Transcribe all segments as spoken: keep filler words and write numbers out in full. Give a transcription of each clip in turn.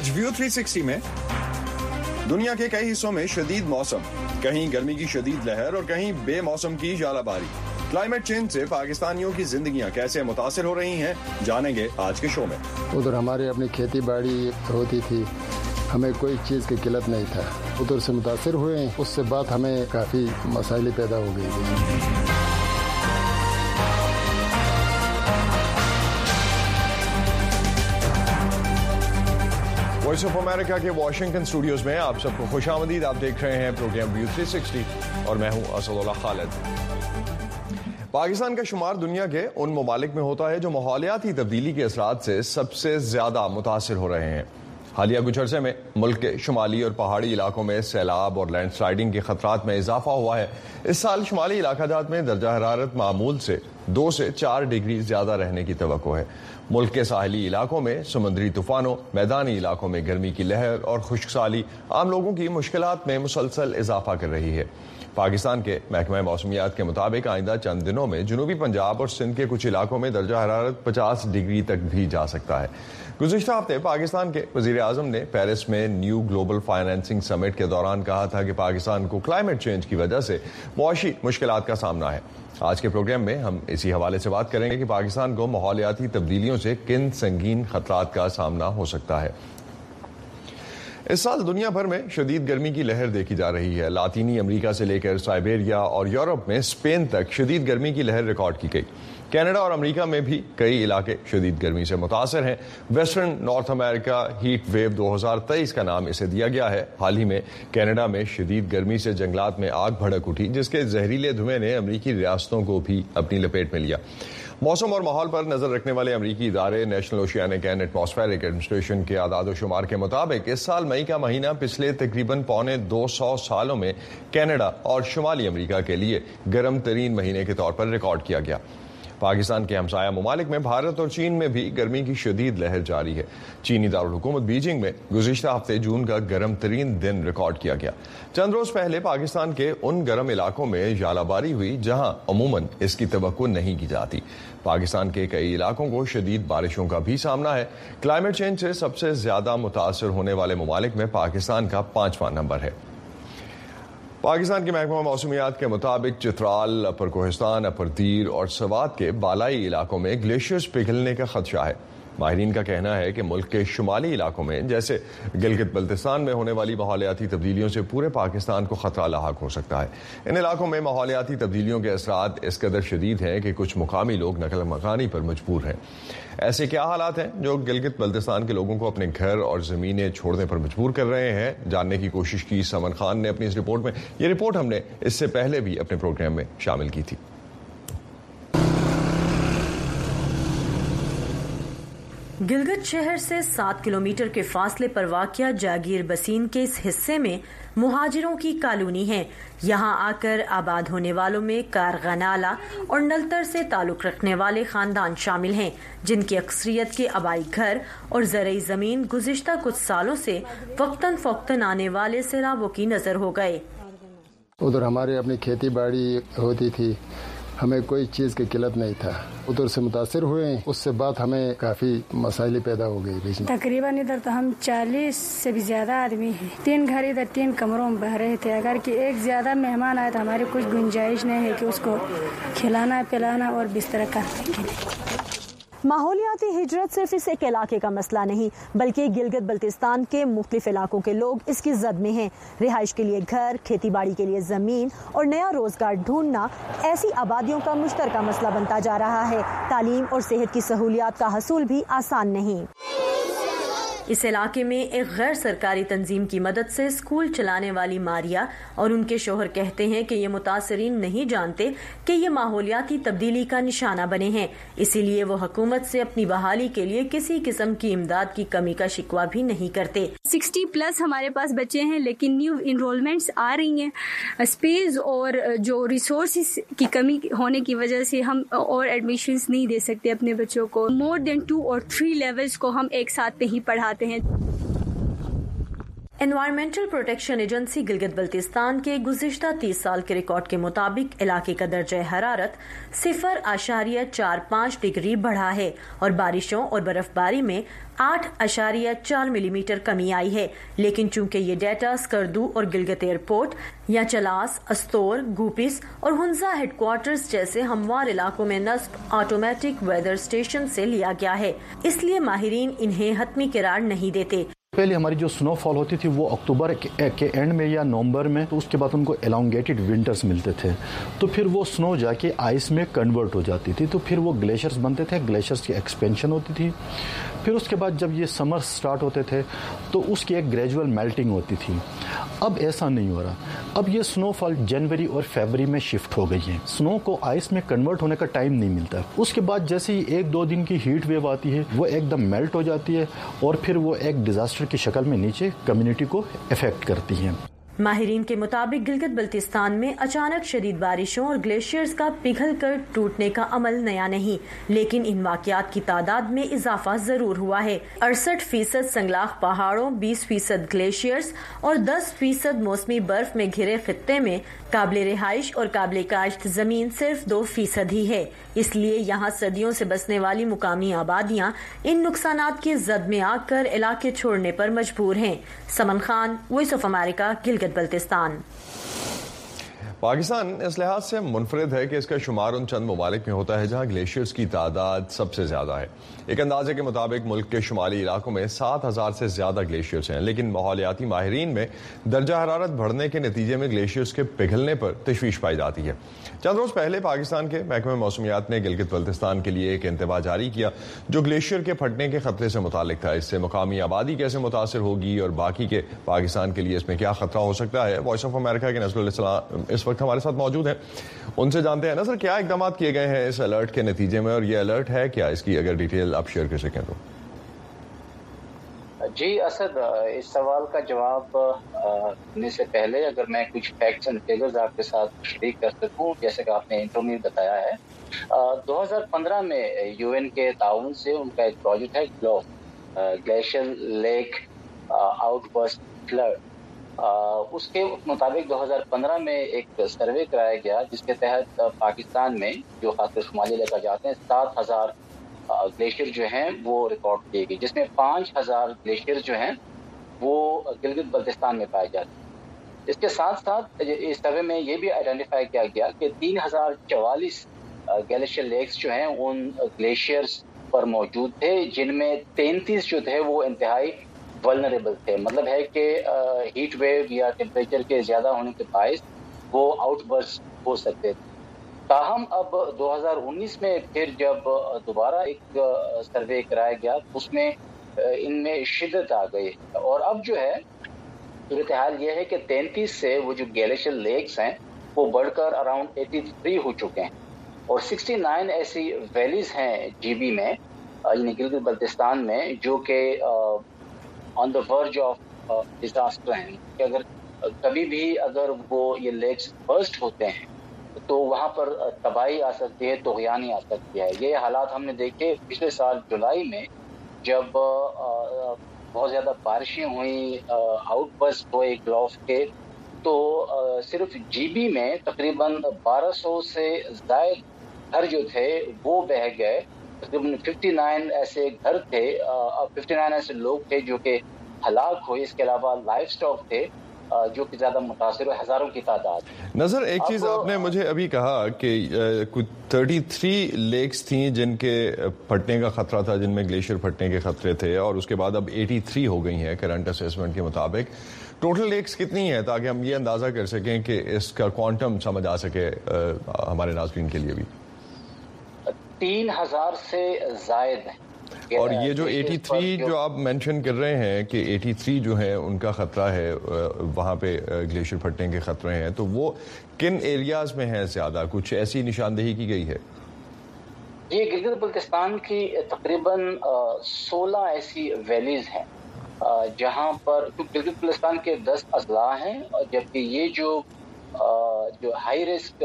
آج ویو تھری سکسٹی میں دنیا کے کئی حصوں میں شدید موسم، کہیں گرمی کی شدید لہر اور کہیں بے موسم کی ژالہ باری۔ کلائمیٹ چینج سے پاکستانیوں کی زندگیاں کیسے متاثر ہو رہی ہیں، جانیں گے آج کے شو میں۔ ادھر ہمارے اپنی کھیتی باڑی ہوتی تھی، ہمیں کوئی چیز کی قلت نہیں تھا، ادھر سے متاثر ہوئے ہیں، اس سے بعد ہمیں کافی مسائل پیدا ہو گئی تھی۔ وائس آف امریکہ کے واشنگٹن اسٹوڈیوز میں آپ سب کو خوش آمدید۔ آپ دیکھ رہے ہیں پروگرام ویو تھری سکسٹی اور میں ہوں اسد اللہ خالد۔ پاکستان کا شمار دنیا کے ان ممالک میں ہوتا ہے جو ماحولیاتی تبدیلی کے اثرات سے سب سے زیادہ متاثر ہو رہے ہیں۔ حالیہ کچھ عرصے میں ملک کے شمالی اور پہاڑی علاقوں میں سیلاب اور لینڈ سلائڈنگ کے خطرات میں اضافہ ہوا ہے۔ اس سال شمالی علاقہ جات میں درجہ حرارت معمول سے دو سے چار ڈگری زیادہ رہنے کی توقع ہے۔ ملک کے ساحلی علاقوں میں سمندری طوفانوں، میدانی علاقوں میں گرمی کی لہر اور خشک سالی عام لوگوں کی مشکلات میں مسلسل اضافہ کر رہی ہے۔ پاکستان کے محکمہ موسمیات کے مطابق آئندہ چند دنوں میں جنوبی پنجاب اور سندھ کے کچھ علاقوں میں درجہ حرارت پچاس ڈگری تک بھی جا سکتا ہے۔ گزشتہ ہفتے پاکستان کے وزیر اعظم نے پیرس میں نیو گلوبل فائنینسنگ سمٹ کے دوران کہا تھا کہ پاکستان کو کلائمیٹ چینج کی وجہ سے معاشی مشکلات کا سامنا ہے۔ آج کے پروگرام میں ہم اسی حوالے سے بات کریں گے کہ پاکستان کو ماحولیاتی تبدیلیوں سے کن سنگین خطرات کا سامنا ہو سکتا ہے۔ اس سال دنیا بھر میں شدید گرمی کی لہر دیکھی جا رہی ہے۔ لاطینی امریکہ سے لے کر سائبیریا اور یورپ میں اسپین تک شدید گرمی کی لہر ریکارڈ کی گئی۔ کینیڈا اور امریکہ میں بھی کئی علاقے شدید گرمی سے متاثر ہیں۔ ویسٹرن نارتھ امریکہ ہیٹ ویو دو ہزار تیئیس کا نام اسے دیا گیا ہے۔ حال ہی میں کینیڈا میں شدید گرمی سے جنگلات میں آگ بھڑک اٹھی، جس کے زہریلے دھوئیں نے امریکی ریاستوں کو بھی اپنی لپیٹ میں لیا۔ موسم اور ماحول پر نظر رکھنے والے امریکی ادارے نیشنل اوشینک اینڈ ایٹماسفیرک ایڈمنسٹریشن کے اعداد و شمار کے مطابق اس سال مئی کا مہینہ پچھلے تقریباً پونے دو سو سالوں میں کینیڈا اور شمالی امریکہ کے لیے گرم ترین مہینے کے طور پر ریکارڈ کیا گیا۔ پاکستان کے ہمسایہ ممالک میں بھارت اور چین میں بھی گرمی کی شدید لہر جاری ہے۔ چینی دارالحکومت بیجنگ میں گزشتہ ہفتے جون کا گرم ترین دن ریکارڈ کیا گیا۔ چند روز پہلے پاکستان کے ان گرم علاقوں میں ژالہ باری ہوئی جہاں عموماً اس کی توقع نہیں کی جاتی۔ پاکستان کے کئی علاقوں کو شدید بارشوں کا بھی سامنا ہے۔ کلائمیٹ چینج سے سب سے زیادہ متاثر ہونے والے ممالک میں پاکستان کا پانچواں نمبر ہے۔ پاکستان کے محکمہ موسمیات کے مطابق چترال، اپر کوہستان، اپر دیر اور سوات کے بالائی علاقوں میں گلیشیئرز پگھلنے کا خدشہ ہے۔ ماہرین کا کہنا ہے کہ ملک کے شمالی علاقوں میں جیسے گلگت بلتستان میں ہونے والی ماحولیاتی تبدیلیوں سے پورے پاکستان کو خطرہ لاحق ہو سکتا ہے۔ ان علاقوں میں ماحولیاتی تبدیلیوں کے اثرات اس قدر شدید ہیں کہ کچھ مقامی لوگ نقل مکانی پر مجبور ہیں۔ ایسے کیا حالات ہیں جو گلگت بلتستان کے لوگوں کو اپنے گھر اور زمینیں چھوڑنے پر مجبور کر رہے ہیں، جاننے کی کوشش کی سمن خان نے اپنی اس رپورٹ میں۔ یہ رپورٹ ہم نے اس سے پہلے بھی اپنے پروگرام میں شامل کی تھی۔ گلگت شہر سے سات کلومیٹر کے فاصلے پر واقع جاگیر بسین کے اس حصے میں مہاجروں کی کالونی ہے۔ یہاں آ کر آباد ہونے والوں میں کارغا نالہ اور نلتر سے تعلق رکھنے والے خاندان شامل ہیں، جن کی اکثریت کے آبائی گھر اور زرعی زمین گزشتہ کچھ سالوں سے وقتاً فوقتاً آنے والے سیلابوں کی نظر ہو گئے۔ ادھر ہمارے اپنی کھیتی باڑی ہوتی تھی، ہمیں کوئی چیز کی قلت نہیں تھا، ادھر سے متاثر ہوئے ہیں، اس سے بعد ہمیں کافی مسائل پیدا ہو گئی۔ تقریباً ادھر تو ہم چالیس سے بھی زیادہ آدمی ہیں۔ تین گھر ادھر تین کمروں میں بہ رہے تھے۔ اگر کہ ایک زیادہ مہمان آئے تو ہماری کچھ گنجائش نہیں ہے کہ اس کو کھلانا پلانا اور بستر کرنے کے لیے۔ ماحولیاتی ہجرت صرف اس ایک علاقے کا مسئلہ نہیں، بلکہ گلگت بلتستان کے مختلف علاقوں کے لوگ اس کی زد میں ہیں۔ رہائش کے لیے گھر، کھیتی باڑی کے لیے زمین اور نیا روزگار ڈھونڈنا ایسی آبادیوں کا مشترکہ مسئلہ بنتا جا رہا ہے۔ تعلیم اور صحت کی سہولیات کا حصول بھی آسان نہیں۔ اس علاقے میں ایک غیر سرکاری تنظیم کی مدد سے اسکول چلانے والی ماریا اور ان کے شوہر کہتے ہیں کہ یہ متاثرین نہیں جانتے کہ یہ ماحولیاتی تبدیلی کا نشانہ بنے ہیں، اسی لیے وہ حکومت سے اپنی بحالی کے لیے کسی قسم کی امداد کی کمی کا شکوہ بھی نہیں کرتے۔ سکسٹی پلس ہمارے پاس بچے ہیں، لیکن نیو انرولمنٹس آ رہی ہیں۔ اسپیس اور جو ریسورسز کی کمی ہونے کی وجہ سے ہم اور ایڈمیشنز نہیں دے سکتے اپنے بچوں کو۔ مور دین ٹو اور تھری لیولز کو ہم ایک ساتھ نہیں پڑھاتے ہیں۔ Environmental protection agency Gilgit Baltistan के गुज़िश्ता तीस साल के रिकॉर्ड के मुताबिक इलाके का दर्जा हरारत सिफर आशारिया चार पाँच डिग्री बढ़ा है और बारिशों और बर्फबारी में आठ आशारिया चार मिलीमीटर कमी आई है। लेकिन चूंकि ये डेटा स्कर्दू और गिलगित एयरपोर्ट या चलास, अस्तोर, गुपिस और हुंजा हेडक्वार्टर्स जैसे हमवार इलाकों में नस्ब ऑटोमेटिक वेदर स्टेशन से लिया गया है, इसलिए माहिरीन इन्हें हतमी करार नहीं देते। पहले हमारी जो स्नोफॉल होती थी वो अक्टूबर के, के एंड में या नवंबर में, तो उसके बाद उनको एलोंगेटेड विंटर्स मिलते थे, तो फिर वो स्नो जाके आइस में कन्वर्ट हो जाती थी, तो फिर वो ग्लेशियर्स बनते थे, ग्लेशियर्स की एक्सपेंशन होती थी। फिर उसके बाद जब ये समर स्टार्ट होते थे तो उसकी एक ग्रेजुअल मेल्टिंग होती थी। अब ऐसा नहीं हो रहा, अब ये स्नोफॉल जनवरी और फरवरी में शिफ्ट हो गई है। स्नो को आइस में कन्वर्ट होने का टाइम नहीं मिलता। उसके बाद जैसे ही एक दो दिन की हीट वेव आती है वो एकदम मेल्ट हो जाती है और फिर वो एक डिजास्टर की शक्ल में नीचे कम्युनिटी को इफेक्ट करती हैं। माहिरीन के मुताबिक गिलगित बल्तिस्तान में अचानक शदीद बारिशों और ग्लेशियर्स का पिघल कर टूटने का अमल नया नहीं, लेकिन इन वाकयात की तादाद में इजाफा जरूर हुआ है। अड़सठ फीसद संगलाख पहाड़ों, बीस फीसद ग्लेशियर्स और दस फीसद मौसमी बर्फ में घिरे खित्ते में काबिल रिहाइश और काबिल काश्त जमीन सिर्फ दो फीसद ही है। इसलिए यहाँ सदियों से बसने वाली मुकामी आबादियाँ इन नुकसानात की जद में आकर इलाके छोड़ने पर मजबूर हैं। Saman Khan, Voice of America, Gilgit Baltistan. Pakistan इस लिहाज से मुनफरिद है कि इसका शुमार उन चंद ममालिक में होता है जहाँ ग्लेशियर्स की तादाद सबसे ज्यादा है। एक अंदाजे के मुताबिक मुल्क के शुमाली इलाकों में सात हजार से ज्यादा ग्लेशियर्स हैं, लेकिन माहौलियाती माहिरीन में दर्जा हरारत बढ़ने के नतीजे में ग्लेशियर्स के पिघलने पर तशवीश पाई जाती है। चंद रोज पहले पाकिस्तान के महकमे मौसमियात ने गिलगित बल्तिस्तान के लिए एक इंतबाह जारी किया जो ग्लेशियर के फटने के खतरे से मुतालिक था। इससे मुकामी आबादी कैसे मुतासर होगी और बाकी के पाकिस्तान के लिए इसमें क्या खतरा हो सकता है। वॉइस ऑफ अमेरिका के नजरुल इस्लाम इस वक्त हमारे साथ मौजूद हैं, उनसे जानते हैं। नजर, क्या इकदाम किए गए हैं इस अलर्ट के नतीजे में और ये अलर्ट है क्या, इसकी अगर डिटेल आप शेयर कर सकें तो। जी असद, इस सवाल का जवाब देने से पहले अगर मैं कुछ फैक्ट्स एंड फिगर्स आपके साथ शरीक कर सकूं, जैसे कि आपने इंट्रो में बताया है, दो हज़ार पंद्रह में यूएन के ताउन से उनका एक प्रोजेक्ट है ग्लोव, ग्लेशियर लेक आउटबर्स्ट फ्लड। उसके मुताबिक दो हज़ार पंद्रह में एक सर्वे कराया गया जिसके तहत पाकिस्तान में, जो खासकर शुमाली इलाका जाते हैं, सात हजार ग्लेशियर जो हैं वो रिकॉर्ड किए गए, जिसमें पाँच हजार ग्लेशियर जो हैं वो गिलगित बल्तिस्तान में पाए जाते हैं। इसके साथ साथ इस सर्वे में ये भी आइडेंटिफाई किया गया कि तीन हजार चवालीस ग्लेशियर लेक्स जो हैं उन ग्लेशियर्स पर मौजूद थे, जिनमें तैंतीस जो थे वो इंतहाई वल्नरेबल थे। मतलब है कि हीट वेव या टेम्परेचर के ज़्यादा होने के बायस वो आउटबर्स्ट हो सकते थे। ताहम अब दो हज़ार उन्नीस में फिर जब दोबारा एक सर्वे कराया गया उसमें इनमें शिद्दत आ गई और अब जो है सूरत हाल ये है कि तैंतीस से वो जो ग्लेशियर लेक्स हैं वो बढ़कर अराउंड तिरासी हो चुके हैं और उनहत्तर ऐसी वैलीज हैं जीबी में, यानी गिलगित बल्तिस्तान में, जो कि on the verge of disaster हैं कि अगर कभी भी अगर वो ये लेक्स बर्स्ट होते हैं तो वहाँ पर तबाही आ सकती है, तुग़यानी आ सकती है। ये हालात हमने देखे पिछले साल जुलाई में जब बहुत ज़्यादा बारिशें हुई, आउटबर्स्ट हुए ग्लोव के, तो सिर्फ जीबी में तकरीबन बारह सौ से ज़ायद घर जो थे वो बह गए। तकरीबन उनसठ ऐसे घर थे, उनसठ ऐसे लोग थे जो कि हलाक हुए। इसके अलावा लाइफ स्टॉक थे जो कि ज्यादा मुतासिर है, हजारों की तादाद। नजर, एक चीज आपने मुझे अभी कहा कि कुछ तैंतीस लेक्स थी जिनके फटने का खतरा था, जिनमें ग्लेशियर फटने के खतरे थे, और उसके बाद अब तिरासी हो गई हैं करंट असेसमेंट के मुताबिक। टोटल लेक्स कितनी है ताकि हम ये अंदाजा कर सकें कि इसका क्वांटम समझ आ सके आ, हमारे नाज़रीन के लिए भी। तीन हजार से जायद है। और ये जो तिरासी जो आप मेंशन कर रहे हैं कि तिरासी जो है उनका खतरा है, वहाँ पे ग्लेशियर फटने के खतरे हैं, तो वो किन एरियाज में है ज्यादा? कुछ ऐसी निशानदेही की गई है? ये गिलगित बल्तिस्तान की तकरीबन सोलह ऐसी वैलीज हैं जहाँ पर, गिलगित बल्तिस्तान के दस अजला हैं, और जबकि ये जो जो हाई रिस्क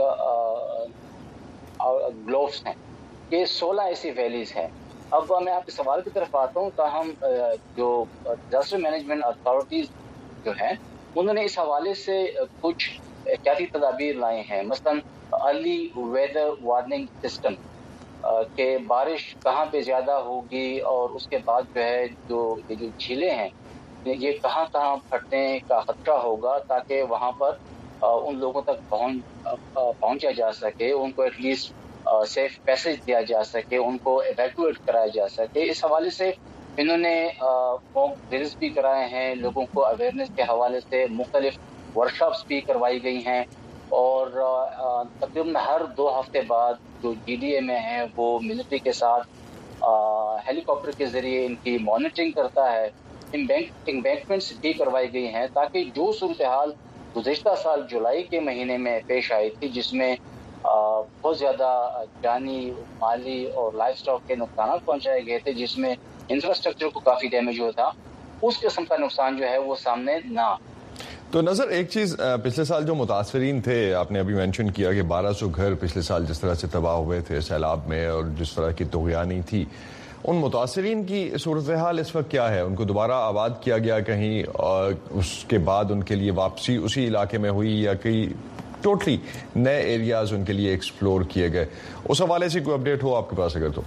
ग्लोव्स हैं ये सोलह ऐसी वैलीज हैं। अब मैं आपके सवाल की तरफ आता हूँ। ताहम जो डिजास्टर मैनेजमेंट अथॉरिटीज جو ہیں انہوں نے اس حوالے سے کچھ احتیاطی تدابیر لائے ہیں، مثلاً ارلی ویدر وارننگ سسٹم کہ بارش کہاں پہ زیادہ ہوگی اور اس کے بعد جو ہے جو یہ جو جھیلیں ہیں یہ کہاں کہاں پھٹنے کا خطرہ ہوگا، تاکہ وہاں پر ان لوگوں تک پہنچ پہنچا جا سکے، ان کو ایٹ لیسٹ سیف پیسج دیا جا سکے، ان کو ایویکویٹ کرایا جا سکے۔ اس حوالے سے انہوں نے موک ڈرلز بھی کرائے ہیں، لوگوں کو اویئرنیس کے حوالے سے مختلف ورکشاپس بھی کروائی گئی ہیں، اور تقریباً ہر دو ہفتے بعد جو جی ڈی اے میں ہیں وہ ملٹری کے ساتھ ہیلی کاپٹر کے ذریعے ان کی مانیٹرنگ کرتا ہے۔ امبینکمنٹس بھی کروائی گئی ہیں تاکہ جو صورتحال گزشتہ سال جولائی کے مہینے میں پیش آئی تھی، جس میں بہت زیادہ جانی، مالی اور لائف اسٹاک کے نقصانات پہنچائے گئے تھے، جس میں انفراسٹرکچر کو کافی ڈیمیج ہوا تھا، اس قسم کا نقصان جو ہے وہ سامنے نہ۔ تو نظر ایک چیز، پچھلے سال جو متاثرین تھے، آپ نے ابھی مینشن کیا کہ بارہ سو گھر پچھلے سال جس طرح سے تباہ ہوئے تھے سیلاب میں اور جس طرح کی طغیانی تھی، ان متاثرین کی صورتحال اس وقت کیا ہے؟ ان کو دوبارہ آباد کیا گیا کہیں، اور اس کے بعد ان کے لیے واپسی اسی علاقے میں ہوئی یا کئی ٹوٹلی نئے ایریاز ان کے لیے ایکسپلور کیے گئے؟ اس حوالے سے کوئی اپڈیٹ ہو آپ کے پاس اگر تو؟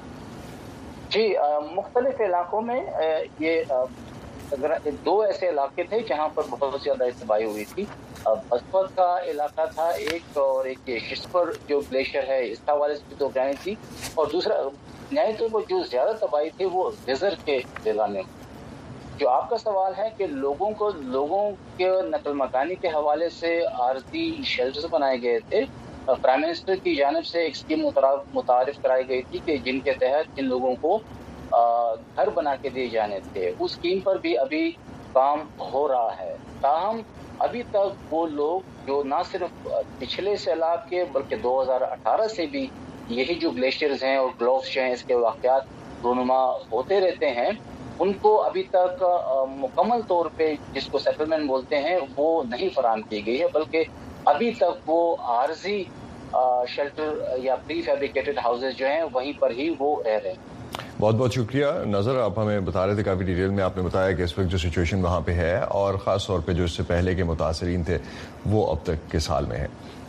جی، مختلف علاقوں میں یہ دو ایسے علاقے تھے جہاں پر بہت زیادہ تباہی ہوئی تھی۔ بسپت کا علاقہ تھا ایک، اور ایک شسپر جو گلیشیئر ہے اس حوالے سے تو جانی تھی، اور دوسرا نئے طور پر جو زیادہ تباہی تھی وہ ریزر کے ضلع میں۔ جو آپ کا سوال ہے کہ لوگوں کو لوگوں کے نقل مکانی کے حوالے سے عارضی شیلٹرز بنائے گئے تھے، پرائم منسٹر کی جانب سے ایک اسکیم متعارف کرائی گئی تھی کہ جن کے تحت جن لوگوں کو گھر بنا کے دیے جانے تھے، اس اسکیم پر بھی ابھی کام ہو رہا ہے۔ تاہم ابھی تک وہ لوگ جو نہ صرف پچھلے سیلاب کے بلکہ دو ہزار اٹھارہ سے بھی یہی جو گلیشیئرز ہیں اور گلوفس ہیں اس کے واقعات رونما ہوتے رہتے ہیں، ان کو ابھی تک مکمل طور پہ جس کو سیٹلمنٹ بولتے ہیں وہ نہیں فراہم کی گئی ہے، بلکہ ابھی تک وہ عارضی شیلٹر یا پری فیبریکیٹڈ ہاؤسز جو ہیں وہیں پر ہی وہ رہ رہے ہیں۔ بہت بہت شکریہ نظر، آپ ہمیں بتا رہے تھے کافی ڈیٹیل میں، آپ نے بتایا کہ اس وقت جو سچویشن وہاں پہ ہے اور خاص طور پہ جو اس سے پہلے کے متاثرین تھے وہ اب تک کس حال میں ہیں۔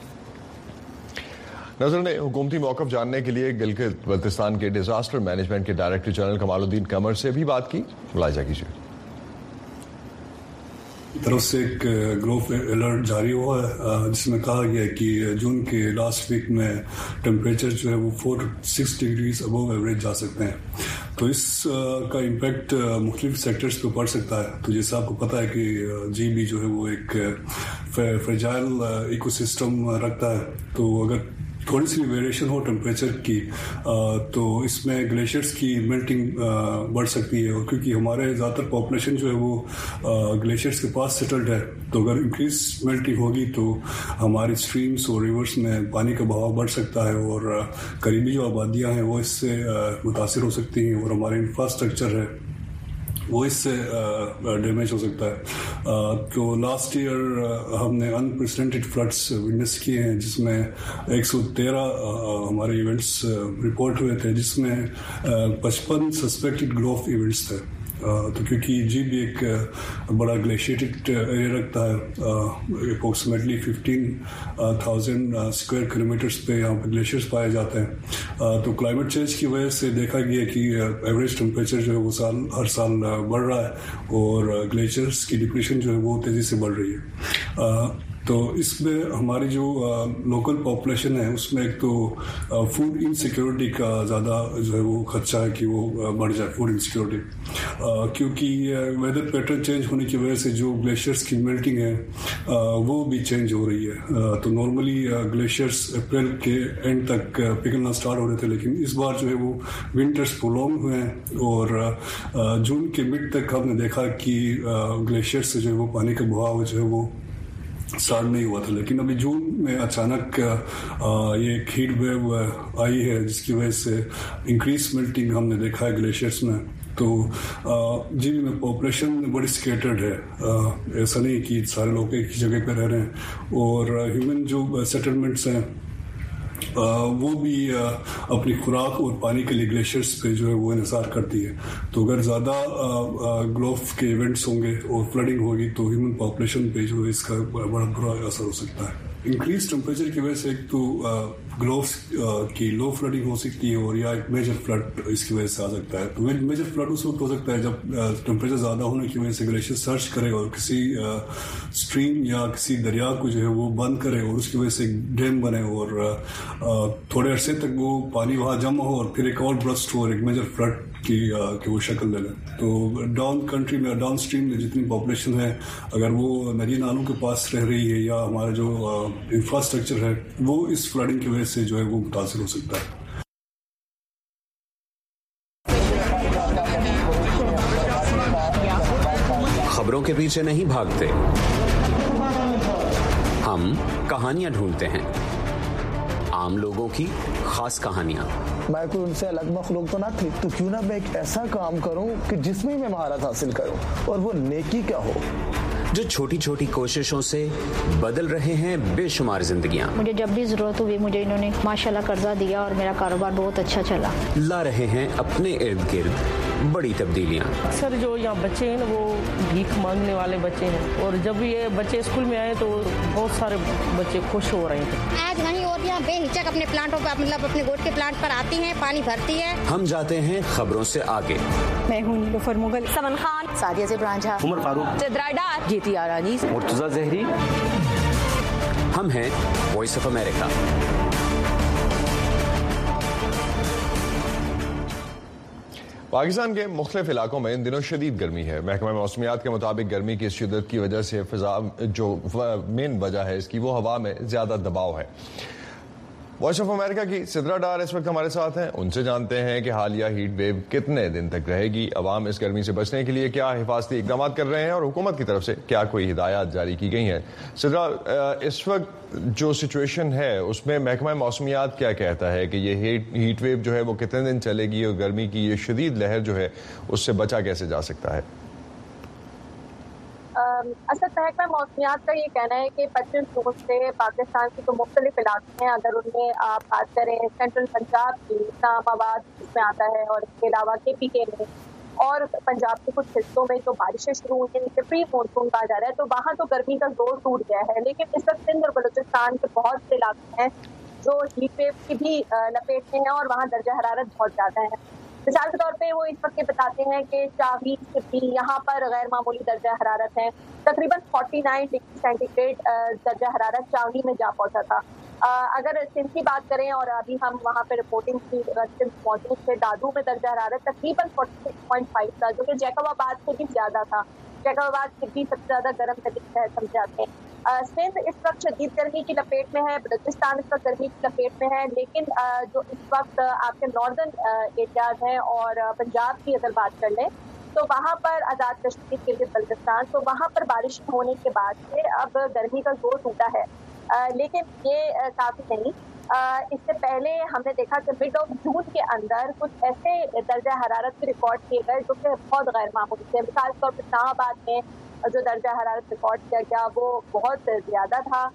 نظر نے حکومتی موقف جاننے کے لیے گلگت بلتستان کے ڈیزاسٹر مینجمنٹ کے ڈائریکٹر جنرل کمال الدین قمر سے بھی بات کی، ملاحظہ کیجیے۔ طرف سے ایک گروپ الرٹ جاری ہوا ہے جس میں کہا گیا کہ جون کے لاسٹ ویک میں ٹیمپریچر جو ہے وہ فور سکس ڈگریز ابو ایوریج جا سکتے ہیں، تو اس کا امپیکٹ مختلف سیکٹرز پہ پڑ سکتا ہے۔ تو جیسے آپ کو پتہ ہے کہ جی بی جو ہے وہ ایک فریجائل ایکو سسٹم رکھتا ہے، تو اگر تھوڑی سی ویریشن ہو ٹیمپریچر کی تو اس میں گلیشیئرس کی میلٹنگ بڑھ سکتی ہے، اور کیونکہ ہمارے زیادہ تر پاپولیشن جو ہے وہ گلیشیئرس کے پاس سیٹلڈ ہے، تو اگر انکریز میلٹنگ ہوگی تو ہماری اسٹریمس اور ریورس میں پانی کا بہاؤ بڑھ سکتا ہے، اور قریبی جو آبادیاں ہیں وہ اس سے متاثر ہو سکتی ہیں، اور ہمارے انفراسٹرکچر ہے وہ اس سے ڈیمیج ہو سکتا ہے۔ تو لاسٹ ایئر ہم نے انپریسیڈنٹڈ فلڈس وٹنس کیے ہیں، جس میں ایک سو تیرہ ہمارے ایونٹس رپورٹ ہوئے تھے، جس میں پچپن سسپیکٹڈ گلوف ایونٹس تھے۔ تو کیونکہ جی بھی ایک بڑا گلیشیٹڈ ایریا رکھتا ہے، اپروکسیمیٹلی ففٹین تھاؤزینڈ اسکوائر کلو میٹرس پہ یہاں پہ گلیشیئرس پائے جاتے ہیں، تو کلائمیٹ چینج کی وجہ سے دیکھا گیا کہ ایوریج ٹیمپریچر جو ہے وہ سال ہر سال بڑھ رہا ہے، اور گلیشیئرس کی ڈپریشن جو ہے وہ تیزی سے بڑھ رہی ہے۔ تو اس میں ہماری جو لوکل پاپولیشن ہے اس میں ایک تو فوڈ انسیکیورٹی کا زیادہ جو ہے وہ خدشہ ہے کہ وہ بڑھ جائے، فوڈ انسیکیورٹی، کیونکہ ویدر پیٹرن چینج ہونے کی وجہ سے جو گلیشیئرس کی میلٹنگ ہے وہ بھی چینج ہو رہی ہے۔ تو نارملی گلیشیئرس اپریل کے اینڈ تک پگھلنا اسٹارٹ ہو رہے تھے، لیکن اس بار جو ہے وہ ونٹرس پرولونگ ہوئے ہیں، اور جون کے مڈ تک ہم نے دیکھا کہ گلیشیئر سے جو ہے وہ پانی کا بہاؤ جو ہے وہ اسٹارٹ نہیں ہوا تھا، لیکن ابھی جون میں اچانک یہ ایک ہیٹ ویو آئی ہے جس کی وجہ سے انکریز میلٹنگ ہم نے دیکھا ہے گلیشیئرس میں۔ تو جی میں پاپولیشن بڑی اسکیٹرڈ ہے، ایسا نہیں کہ سارے لوگ ایک ہی جگہ پہ رہ رہے ہیں، اور ہیومن جو سیٹلمنٹس ہیں وہ بھی اپنی خوراک اور پانی کے لیے گلیشیئرس پہ جو ہے وہ انحصار کرتی ہے. تو اگر زیادہ گلوف کے ایونٹس ہوں گے اور فلڈنگ ہوگی تو ہیومن پاپولیشن پہ جو ہے اس کا بڑا برا اثر ہو سکتا ہے. انکریز ٹیمپریچر کی وجہ سے ایک تو گلوفس کی لو فلڈنگ ہو سکتی ہے اور یا ایک میجر فلڈ اس کی وجہ سے آ سکتا ہے. تو میجر فلڈ اس وقت ہو سکتا ہے جب ٹیمپریچر زیادہ ہونے کی وجہ سے گلیشیئر سرچ کرے اور کسی اسٹریم یا کسی دریا کو جو ہے وہ بند کرے اور اس کی وجہ سے ایک ڈیم بنے اور تھوڑے عرصے تک وہ پانی وہاں جمع ہو اور پھر ایک اور برسٹ ہو اور ایک میجر فلڈ کی کہ وہ شکل لے لیں. تو ڈاؤن کنٹری میں ڈاؤن اسٹریم میں جتنی پاپولیشن ہے اگر وہ ندی نالوں کے پاس رہ رہی ہے یا ہمارا جو انفراسٹرکچر ہے وہ اس فلڈنگ کی وجہ سے جو ہے وہ متاثر ہو سکتا ہے. خبروں کے پیچھے نہیں بھاگتے، ہم کہانیاں ڈھونڈتے ہیں، عام لوگوں کی خاص کہانیاں. میں کوئی ان سے الگ مخلوق تو نہ تھی، تو کیوں نہ میں ایک ایسا کام کروں کہ جس میں میں مہارت حاصل کروں اور وہ نیکی کیا ہو. جو چھوٹی چھوٹی کوششوں سے بدل رہے ہیں بے شمار زندگیاں. مجھے جب بھی ضرورت ہوئی مجھے انہوں نے ماشاءاللہ قرضہ دیا اور میرا کاروبار بہت اچھا چلا. لا رہے ہیں اپنے ارد گرد بڑی تبدیلیاں. اکثر جو یہاں بچے ہیں وہ بھیک مانگنے والے بچے ہیں اور جب یہ بچے اسکول میں آئے تو بہت سارے بچے خوش ہو رہے تھے. آج وہیں اور یہاں بے ہچک اپنے پلانٹوں پر مطلب اپنے گوٹ کے پلانٹ پر آتی ہیں، پانی بھرتی ہے. ہم جاتے ہیں خبروں سے آگے. میں ہوں نیلوفر مغل، سمن خان، سعدیہ زبران جھا، عمر فاروق، چترا ڈار، جیتی آرانی، مرتضی زہری. ہم ہیں وائس آف امریکہ. پاکستان کے مختلف علاقوں میں ان دنوں شدید گرمی ہے. محکمہ موسمیات کے مطابق گرمی کی اس شدت کی وجہ سے فضا جو مین وجہ ہے اس کی وہ ہوا میں زیادہ دباؤ ہے. وائس آف امریکہ کی سدرا ڈار اس وقت ہمارے ساتھ ہیں. ان سے جانتے ہیں کہ حالیہ ہیٹ ویو کتنے دن تک رہے گی، عوام اس گرمی سے بچنے کے لیے کیا حفاظتی اقدامات کر رہے ہیں اور حکومت کی طرف سے کیا کوئی ہدایات جاری کی گئی ہیں. سدرا، اس وقت جو سچویشن ہے اس میں محکمہ موسمیات کیا کہتا ہے کہ یہ ہیٹ ویو جو ہے وہ کتنے دن چلے گی اور گرمی کی یہ شدید لہر جو ہے اس سے بچا کیسے جا سکتا ہے؟ اصل محکمہ موسمیات کا یہ کہنا ہے کہ پچیس جون سے پاکستان کے جو مختلف علاقے ہیں اگر ان میں آپ بات کریں سینٹرل پنجاب کی اسلام آباد اس میں آتا ہے اور اس کے علاوہ کے پی کے میں اور پنجاب کے کچھ حصوں میں جو بارشیں شروع ہوئی ہیں جسے پری مانسون کہا جا رہا ہے تو وہاں تو گرمی کا زور ٹوٹ گیا ہے. لیکن اس وقت سندھ اور بلوچستان کے بہت سے علاقے ہیں جو ہیٹ ویو کی بھی لپیٹ میں ہیں اور وہاں درجہ حرارت بہت زیادہ ہے. مثال کے طور پہ وہ اس وقت بتاتے ہیں کہ چاوی سپی یہاں پر غیر معمولی درجہ حرارت ہے. تقریباً فورٹی نائن ڈگری سینٹی گریڈ درجہ حرارت چاوی میں جا پہنچا تھا. اگر سندھ کی بات کریں اور ابھی ہم وہاں پہ رپورٹنگ کی سندھ موجود تھے، دادو میں درجہ حرارت تقریباً فورٹی سکس پوائنٹ فائیو تھا جو کہ جیکب آباد سے بھی زیادہ تھا. جیکب آباد سے بھی سب سے زیادہ گرم ترین شہر سمجھے جاتے ہیں. سندھ اس وقت شدید گرمی کی لپیٹ میں ہے، بلوچستان اس وقت گرمی کی لپیٹ میں ہے. لیکن جو اس وقت آپ کے ناردرن ایریاز ہیں اور پنجاب کی اگر بات کر لیں تو وہاں پر آزاد کشمیر کے لیے بلوچستان تو وہاں پر بارش ہونے کے بعد سے اب گرمی کا زور ٹوٹا ہے. لیکن یہ کافی نہیں. اس سے پہلے ہم نے دیکھا کہ مڈ آف جون کے اندر کچھ ایسے درجہ حرارت کے ریکارڈ کیے گئے جو کہ بہت غیر معمولی تھے. مثال کے طور پر اسلام آباد میں جو درجہ حرارت ریکارڈ کیا گیا وہ بہت زیادہ تھا.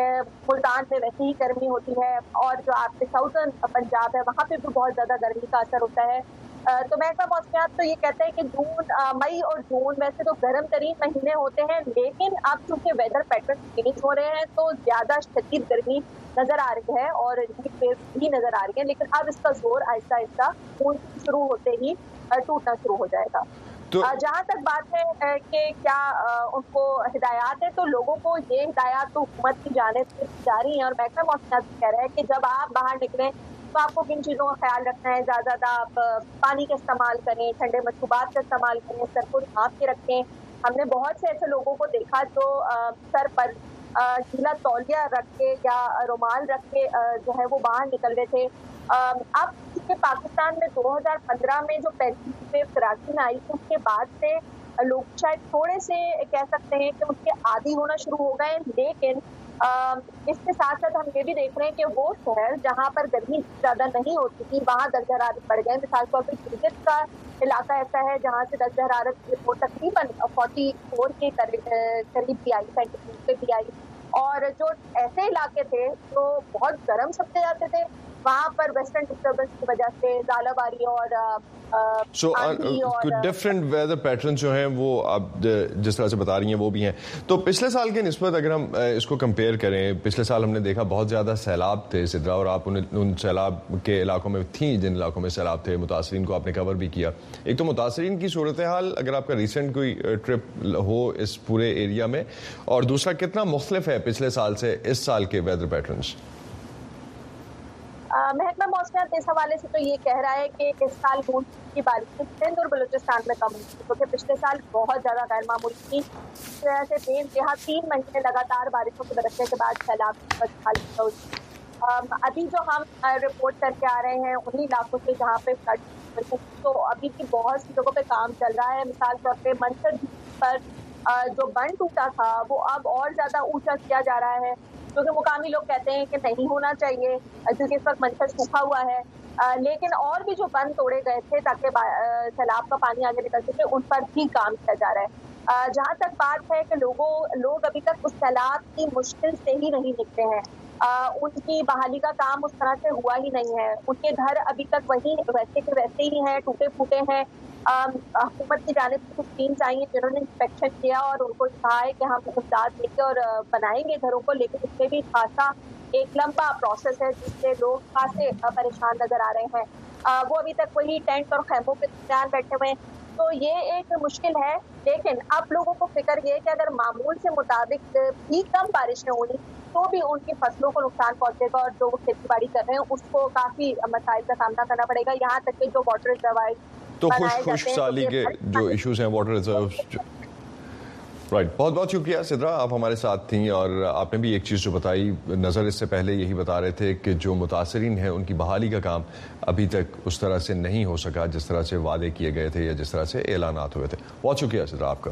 ملتان میں ویسے ہی گرمی ہوتی ہے اور جو آپ کے ساؤترن پنجاب ہے وہاں پہ بھی بہت زیادہ گرمی کا اثر ہوتا ہے. تو محکمہ موسمیات تو یہ کہتا ہے کہ جون مئی اور جون ویسے تو گرم ترین مہینے ہوتے ہیں لیکن اب چونکہ ویدر پیٹرن چینج ہو رہے ہیں تو زیادہ شدید گرمی نظر آ رہی ہے اور ہیٹ ویو بھی نظر آ رہی ہے. لیکن اب اس کا زور آہستہ آہستہ مونسون شروع ہوتے ہی ٹوٹنا شروع ہو جائے گا. جہاں تک بات ہے کہ کیا ان کو ہدایات ہے تو لوگوں کو یہ ہدایات تو حکومت کی جانب سے جاری ہیں اور محکمہ موسمیات کہہ رہا ہے کہ جب آپ باہر نکلیں تو آپ کو کن چیزوں کا خیال رکھنا ہے. زیادہ زیادہ آپ پانی کا استعمال کریں، ٹھنڈے مشروبات کا استعمال کریں، سر کو ڈھانپ کے رکھیں. ہم نے بہت سے ایسے لوگوں کو دیکھا جو سر پر گیلا تولیہ رکھ کے یا رومال رکھ کے جو ہے وہ باہر نکل رہے تھے. اب چونکہ پاکستان میں دو ہزار پندرہ میں جو پہلی ویو کراچی میں آئی اس کے بعد سے لوگ شاید تھوڑے سے کہہ سکتے ہیں کہ اس کے عادی ہونا شروع ہو گئے. لیکن اس کے ساتھ ساتھ ہم یہ بھی دیکھ رہے ہیں کہ وہ شہر جہاں پر گرمی زیادہ نہیں ہوتی تھی وہاں درجہ حرارت بڑھ گئے. مثال کے طور پر گلگت کا علاقہ ایسا ہے جہاں سے درجہ حرارت وہ تقریباً فورٹی فور کے قریب بھی آئی، سینٹی گریڈ پہ بھی آئی اور جو ایسے علاقے تھے جو بہت گرم سمجھے جاتے تھے وہاں پر ویسٹرن ڈسٹربنس کی وجہ سے زالہ باری اور سو کچھ ڈفرینٹ ویدر پیٹرنز جو ہیں وہ آپ جس طرح سے بتا رہی ہیں وہ بھی ہیں. تو پچھلے سال کی نسبت اگر ہم اس کو کمپیئر کریں, پچھلے سال ہم نے دیکھا بہت زیادہ سیلاب تھے سدرا, اور آپ ان سیلاب کے علاقوں میں تھیں جن علاقوں میں سیلاب تھے, متاثرین کو آپ نے کور بھی کیا. ایک تو متاثرین کی صورتحال اگر آپ کا ریسنٹ کوئی ٹرپ ہو اس پورے ایریا میں, اور دوسرا کتنا مختلف ہے پچھلے سال سے اس سال کے ویدر پیٹرنز؟ محکمہ موسمیات اس حوالے سے تو یہ کہہ رہا ہے کہ اس سال مونسون کی بارشیں سندھ اور بلوچستان میں کم ہوئی کیونکہ پچھلے سال بہت زیادہ غیر معمولی تھی. اس طرح سے بے انتہا تین مہینے لگاتار بارشوں کے برسنے کے بعد سیلاب کی حالت ہوئی. ابھی جو ہم رپورٹ کر کے آ رہے ہیں انہیں علاقوں سے جہاں پہ فلڈ, تو ابھی بھی بہت سی جگہوں پہ کام چل رہا ہے. مثال طور پہ منسر پر جو بند ٹوٹا تھا وہ اب اور زیادہ اونچا کیا جا رہا ہے, کیونکہ مقامی لوگ کہتے ہیں کہ نہیں ہونا چاہیے کیونکہ اس وقت منسر سوکھا ہوا ہے. لیکن اور بھی جو بند توڑے گئے تھے تاکہ سیلاب کا پانی آگے نکل سکے ان پر بھی کام کیا جا رہا ہے. جہاں تک بات ہے کہ لوگوں لوگ ابھی تک اس سیلاب کی مشکل سے ہی نہیں نکلے ہیں, ان کی بحالی کا کام اس طرح سے ہوا ہی نہیں ہے. ان کے گھر ابھی تک وہی ویسے کے ویسے ہی ہیں, ٹوٹے پھوٹے ہیں. حکومت کی جانب سے کچھ ٹیمز آئی ہیں جنہوں نے انسپیکشن کیا اور ان کو کہا ہے کہ ہم امداد لے کے اور بنائیں گے گھروں کو, لیکن اس میں بھی خاصا ایک لمبا پروسیس ہے جس سے لوگ خاصے پریشان نظر آ رہے ہیں. وہ ابھی تک وہی ٹینٹ اور خیموں کے درمیان بیٹھے ہوئے ہیں, تو یہ ایک مشکل ہے. لیکن اب لوگوں کو فکر یہ ہے کہ اگر معمول سے مطابق بھی کم بارشیں ہوئی تو بھی ان کی فصلوں کو نقصان پہنچے گا, اور جو کھیتی باڑی کر رہے ہیں اس کو کافی مسائل کا سامنا کرنا پڑے گا. یہاں تک کہ جو واٹر ریزروائر تو خشک خشک سالی کے جو ایشوز ہیں واٹر ریزروز. رائٹ, بہت بہت شکریہ سدرا, آپ ہمارے ساتھ تھیں, اور آپ نے بھی ایک چیز جو بتائی نظر اس سے پہلے یہی بتا رہے تھے کہ جو متاثرین ہیں ان کی بحالی کا کام ابھی تک اس طرح سے نہیں ہو سکا جس طرح سے وعدے کیے گئے تھے یا جس طرح سے اعلانات ہوئے تھے. بہت شکریہ سدرا آپ کا.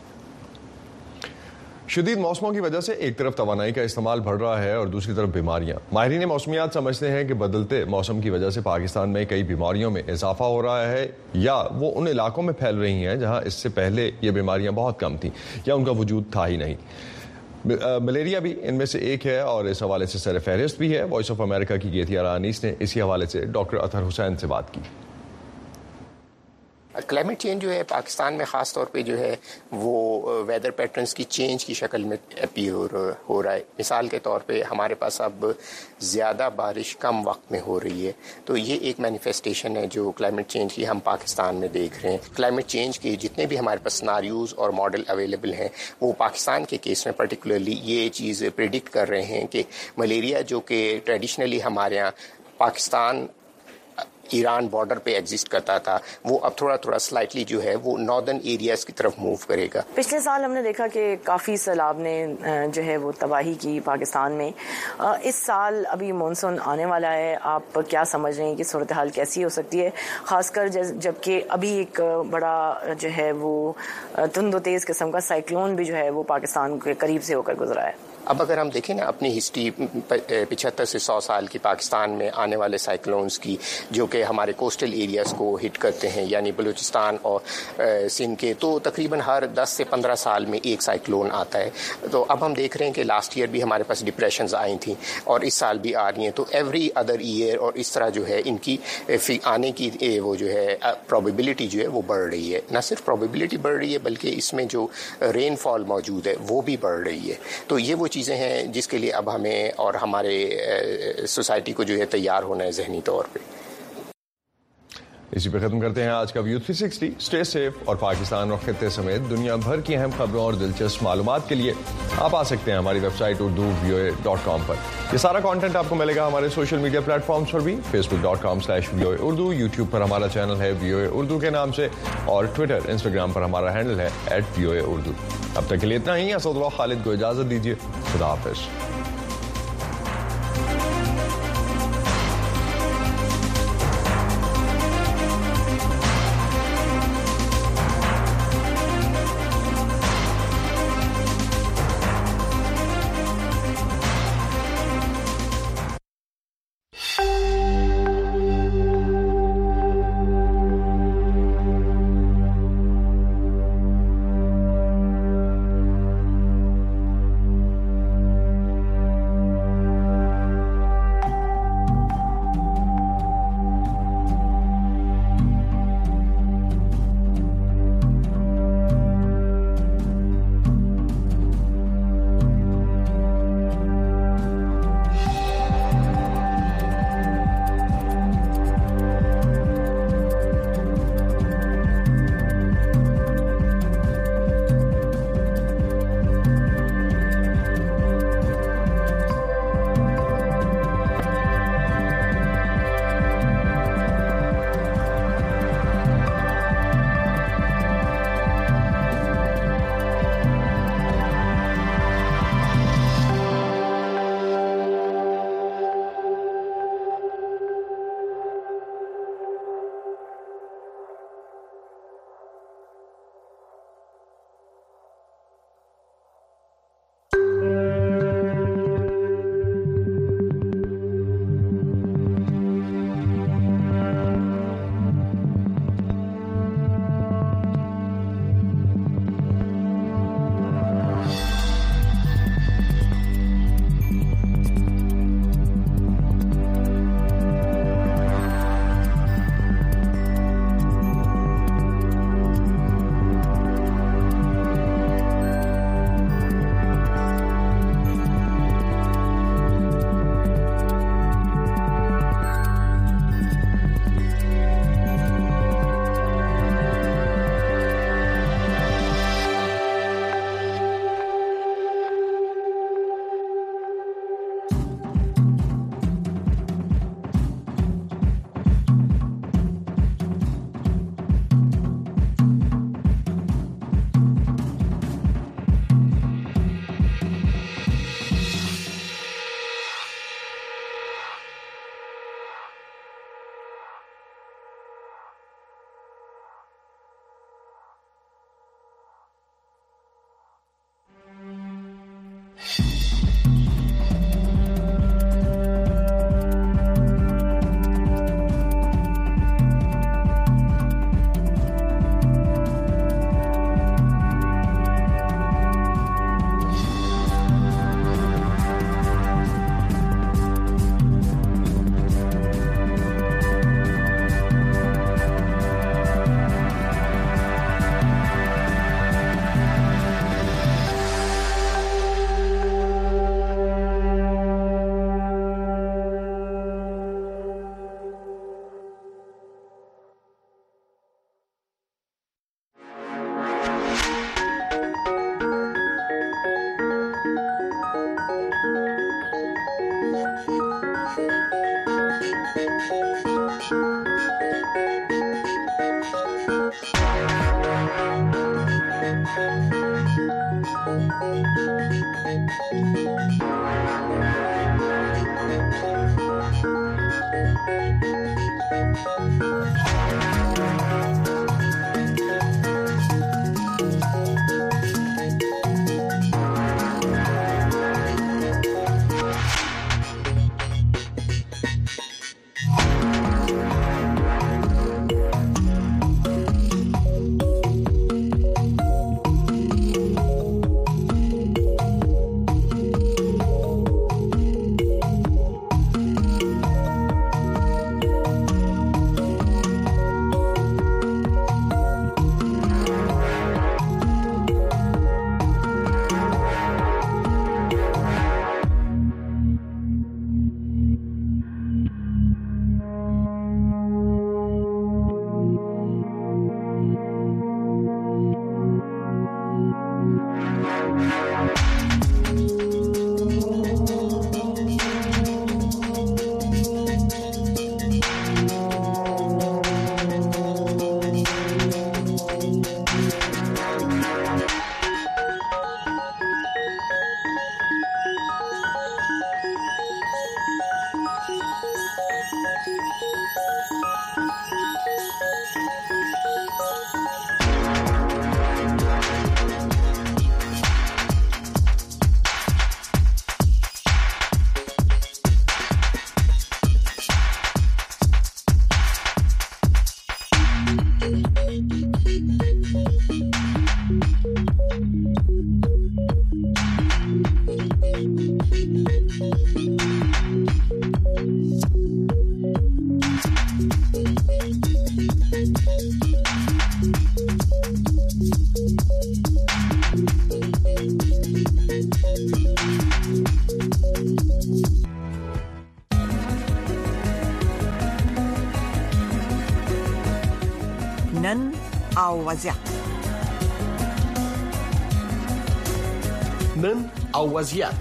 شدید موسموں کی وجہ سے ایک طرف توانائی کا استعمال بڑھ رہا ہے اور دوسری طرف بیماریاں. ماہرین موسمیات سمجھتے ہیں کہ بدلتے موسم کی وجہ سے پاکستان میں کئی بیماریوں میں اضافہ ہو رہا ہے, یا وہ ان علاقوں میں پھیل رہی ہیں جہاں اس سے پہلے یہ بیماریاں بہت کم تھیں یا ان کا وجود تھا ہی نہیں. ملیریا بھی ان میں سے ایک ہے, اور اس حوالے سے سر فہرست بھی ہے. وائس آف امریکہ کی گیتیا انیس نے اسی حوالے سے ڈاکٹر اطہر حسین سے بات کی. کلائمیٹ چینج جو ہے پاکستان میں خاص طور پہ جو ہے وہ ویدر پیٹرنز کی چینج کی شکل میں اپیئر ہو رہا ہے. مثال کے طور پہ ہمارے پاس اب زیادہ بارش کم وقت میں ہو رہی ہے, تو یہ ایک مینیفیسٹیشن ہے جو کلائمیٹ چینج کی ہم پاکستان میں دیکھ رہے ہیں. کلائمیٹ چینج کے جتنے بھی ہمارے پاس سناریوز اور ماڈل اویلیبل ہیں وہ پاکستان کے کیس میں پرٹیکولرلی یہ چیز پریڈکٹ کر رہے ہیں کہ ملیریا جو کہ ٹریڈیشنلی ہمارے یہاں پاکستان ایران بارڈر پہ ایگزسٹ کرتا تھا وہ اب تھوڑا تھوڑا سلائٹلی جو ہے وہ ناردرن ایریاز کی طرف موو کرے گا. پچھلے سال ہم نے دیکھا کہ کافی سیلاب نے جو ہے وہ تباہی کی پاکستان میں. اس سال ابھی مونسون آنے والا ہے, آپ کیا سمجھ رہے ہیں کہ صورتحال کیسی ہو سکتی ہے, خاص کر جبکہ ابھی ایک بڑا جو ہے وہ تند و تیز قسم کا سائیکلون بھی جو ہے وہ پاکستان کے قریب سے ہو کر گزرا ہے. اب اگر ہم دیکھیں نا اپنی ہسٹری پچہتر سے سو سال کی پاکستان میں آنے والے سائیکلونز کی جو کہ ہمارے کوسٹل ایریاز کو ہٹ کرتے ہیں یعنی بلوچستان اور سندھ کے, تو تقریباً ہر دس سے پندرہ سال میں ایک سائیکلون آتا ہے. تو اب ہم دیکھ رہے ہیں کہ لاسٹ ایئر بھی ہمارے پاس ڈپریشنز آئی تھیں اور اس سال بھی آ رہی ہیں, تو ایوری ادر ایئر اور اس طرح جو ہے ان کی آنے کی وہ جو ہے پروبیبلٹی جو ہے وہ بڑھ رہی ہے. نہ صرف پروبیبلٹی بڑھ رہی ہے بلکہ اس میں جو رین فال موجود ہے وہ بھی بڑھ رہی ہے. تو یہ وہ چیزیں ہیں جس کے لیے اب ہمیں اور ہمارے سوسائٹی کو جو ہے تیار ہونا ہے ذہنی طور پہ. اسی پہ ختم کرتے ہیں آج کا ویو تھری سکسٹی. اسٹے سیف, اور پاکستان اور خطے سمیت دنیا بھر کی اہم خبروں اور دلچسپ معلومات کے لیے آپ آ سکتے ہیں ہماری ویب سائٹ اردو وی او اے ڈاٹ کام پر. یہ سارا کانٹینٹ آپ کو ملے گا ہمارے سوشل میڈیا پلیٹ فارمز پر بھی, فیس بک ڈاٹ کام سلیش وی او اے اردو, یوٹیوب پر ہمارا چینل ہے وی او اے اردو کے نام سے, اور ٹویٹر انسٹاگرام پر ہمارا ہینڈل ہے ایٹ وی او اے اردو. اب تک کے لیے اتنا ہی. اسد اللہ خالد کو اجازت دیجیے. خدا حافظ. نن او وضعیت نن او وضعیت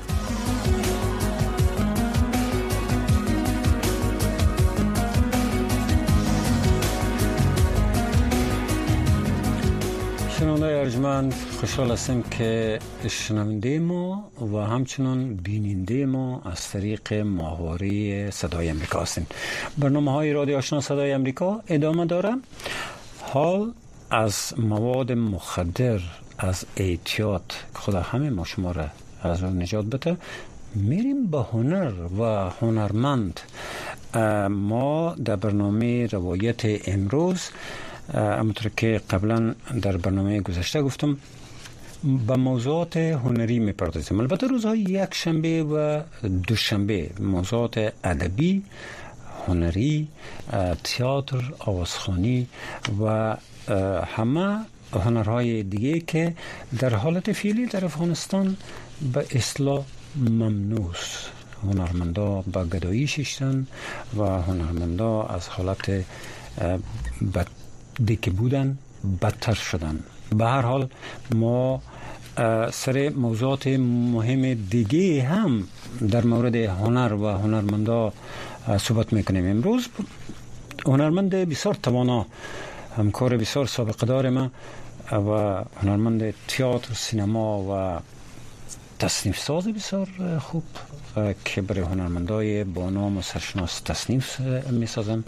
شنونده ارجمند، خوشحال هستم که شنونده ما و همچنان بیننده ما از طریق ماهواره صدای امریکا هستیم. برنامه های رادیو آشنا صدای امریکا ادامه داره. حال از مواد مخدر، از اعتیاد، خدا همه ما شما را از اون نجات بده، میریم به هنر و هنرمند. ما در برنامه روایت امروز، همونطور که قبلا در برنامه گذشته گفتم، به موضوعات هنری میپردازیم. البته روزهای یک شنبه و دوشنبه موضوعات ادبی، هنری، تئاتر، آوازخوانی و همه هنرهای دیگه که در حالت فعلی در افغانستان به اصطلاح ممنوع است. هنرمندا به گدایی ششتن و هنرمندا از حالت بد دیگه بودن بدتر شدن. به هر حال ما سر موضوعات مهم دیگه هم در مورد هنر و هنرمندا صحبت میکنیم. امروز هنرمند بسیار توانا، همکار بسیار سابقه دار ما و هنرمند تئاتر، سینما و تصنیف ساز بسیار خوب که برای هنرمندای با نام و سرشناس تصنیف میسازن،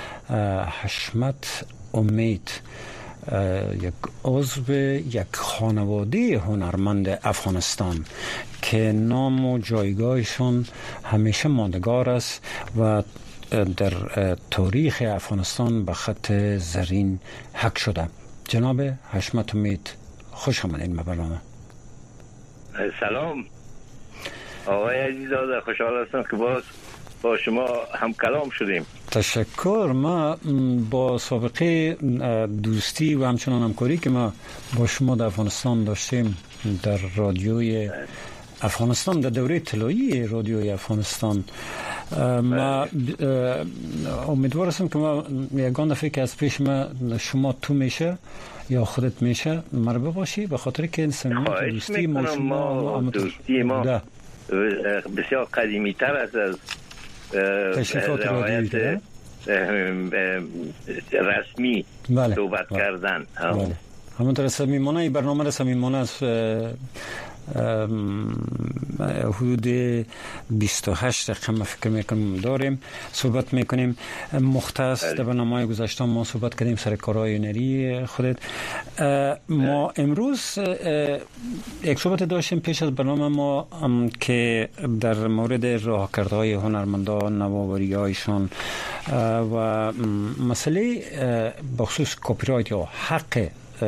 حشمت امید، یک عضو یک خانواده هنرمند افغانستان که نام و جایگاهشون همیشه ماندگار است و در تاریخ افغانستان به خط زرین حک شده. جناب حشمت امید، خوش آمدین به برنامه. سلام آقای عزیزاده، خوشحال هستم که باز با شما هم کلام شدیم. تشکر. ما با سابقه دوستی و همچنان همکاری که ما با شما در افغانستان داشتیم، در رادیوی افغانستان، در دوره طلایی رادیوی افغانستان، ما امیدوار هستم که ما یگان دفعه که از پیش ما شما تو میشه یا خودت میشه مربع باشی، به خاطر که صمیمیت دوستی ما شما دوستی ما بسیار قدیمی تر است از تشریفات رادیویی رسمی بله. صحبت بله. کردن. بله. همونطور صمیمانه برنامه صمیمانه است حدود بیست و هشت دقیقه ما فکر میکنم داریم صحبت میکنیم. مختص در برنامه گذشته ما صحبت کردیم سر کارهای هنری خودت. ما امروز یک صحبت داشتیم پیش از برنامه ما که در مورد راهکردهای هنرمندان، نوآوری‌هایشان و مسئله بخصوص کپی رایت یا حق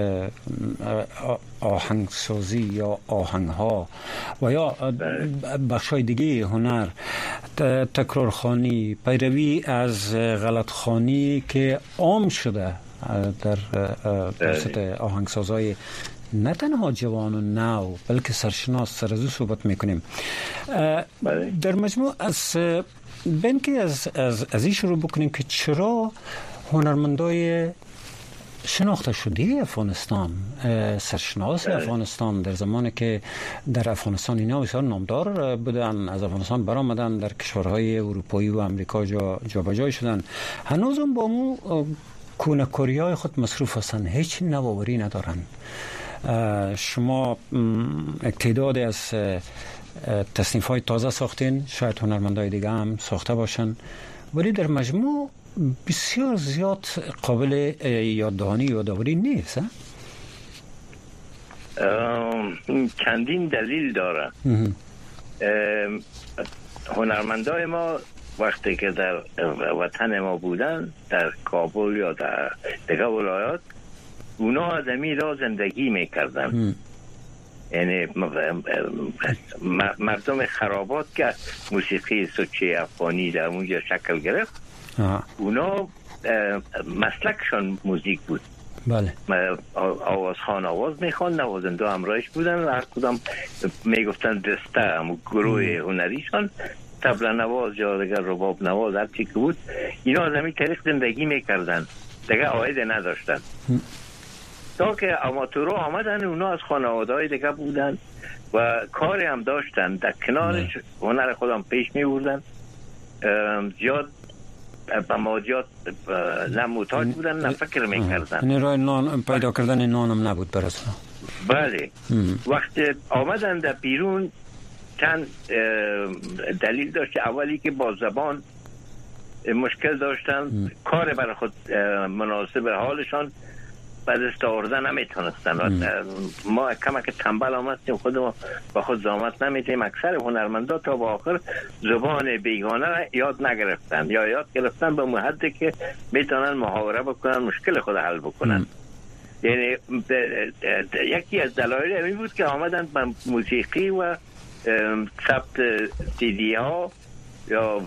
آهنگسازی یا آهنگها و یا بخشای دیگه هنر، تکرارخوانی، پیروی از غلطخوانی که عام شده در توسط آهنگسازهای نه تنها جوان و نو بلکه سرشناس سر از او صحبت میکنیم. در مجموع از بین که از, از, از این شروع بکنیم که چرا هنرمندای شناخته شده افغانستان، سرشناس افغانستان در زمانی که در افغانستان اینا بسیار نامدار بودن، از افغانستان برآمدن، در کشورهای اروپایی و امریکا جا جابجا شدن، هنوز هم با مو کونکوریای خود مصروف هستند، هیچ نوآوری ندارن. شما تعدادی از تصنیف های تازه ساختین، شاید هنرمندای دیگه هم ساخته باشن، ولی در مجموع بسیار زیاد قابل یاددهانی یادآوری نیست. چندین دلیل داره. هنرمندای ما وقتی که در وطن ما بودن، در کابل یا در دیگه ولایات، اونا آدمی را زندگی میکردن. یعنی مردم خرابات که موسیقی سوچه افغانی در اونجا شکل گرفت، آه. اونا مسلکشان موزیک بود. بله. آوازخوان آواز میخوان، نوازنده همراهش بودن، هر کدام میگفتن دسته هم گروه هنریشان، طبل نواز یا دیگر رباب نواز، هر چی که بود، اینا از همین طریق زندگی میکردن، دیگه عاید نداشتن. تا که آماتورها آمدن، اونا از خانواده های دیگه بودن و کاری هم داشتن، در کنارش هنر خودم پیش می بردن. زیاد به مادیات نه محتاج بودن نه فکر می کردن. یعنی راه نان پیدا کردن نان هم نبود برسنا. بله. وقتی آمدن در بیرون چند دلیل داشت. اولی که با زبان مشکل داشتن، کار برای خود مناسب حالشان بعد دست آوردن نمیتونستن. ما کمک تنبل آمدیم، خود ما با خود زحمت نمیدیم. اکثر هنرمندا تا با آخر زبان بیگانه را یاد نگرفتن، یا یاد گرفتن به محدی که میتونن محاوره بکنن، مشکل خود حل بکنن. یعنی یکی از دلایل این بود که آمدن به موسیقی و ثبت سیدی ها یا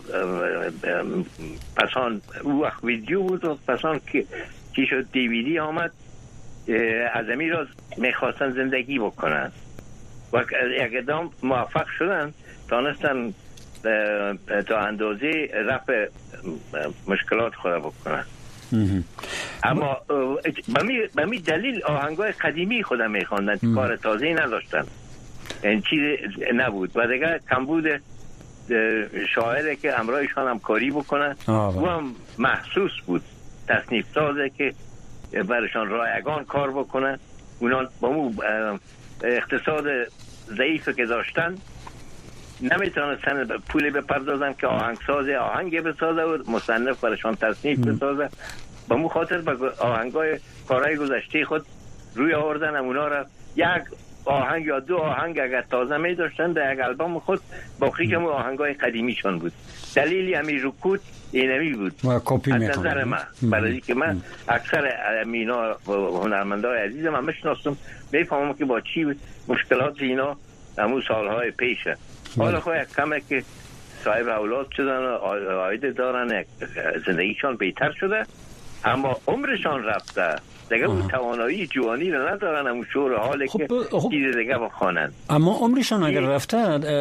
پسان او وقت ویدیو بود و پسان که چی شد دیویدی آمد، از امیر را میخواستن زندگی بکنن و یک ادام موفق شدن، تانستن تا اندازه رفع مشکلات خود بکنن. اما به می دلیل آهنگای قدیمی خود میخواندن، کار تازه نداشتن، این چیز نبود و دیگه کمبود شاعره که همراهشان هم کاری بکنن و هم محسوس بود، تصنیف سازه که برشان رایگان کار بکنن. اونا با مو اقتصاد ضعیف که داشتن نمیتونستن پولی بپردازن که آهنگساز آهنگ بسازه و مصنف برشان تصنیف بسازه. با مو خاطر با آهنگای کارهای گذشته خود روی آوردن، اونا را یک آهنگ یا دو آهنگ اگر تازه می داشتن در یک البوم خود، باقی که آهنگای قدیمیشان بود. دلیلی همین رکود اینمی بود از نظر من، برای که من اکثر اینا هنرمندای عزیزم هم میشناسم، میفهمم که با چی مشکلات اینا همون سالهای پیشه. حالا خواهی کمه که صاحب اولاد شدن و عاید دارن، زندگیشان بهتر شده، اما عمرشان رفته دیگه اون توانایی جوانی رو ندارن، همون شور حاله که چیز دیگه بخوانن. اما عمرشان اگر رفته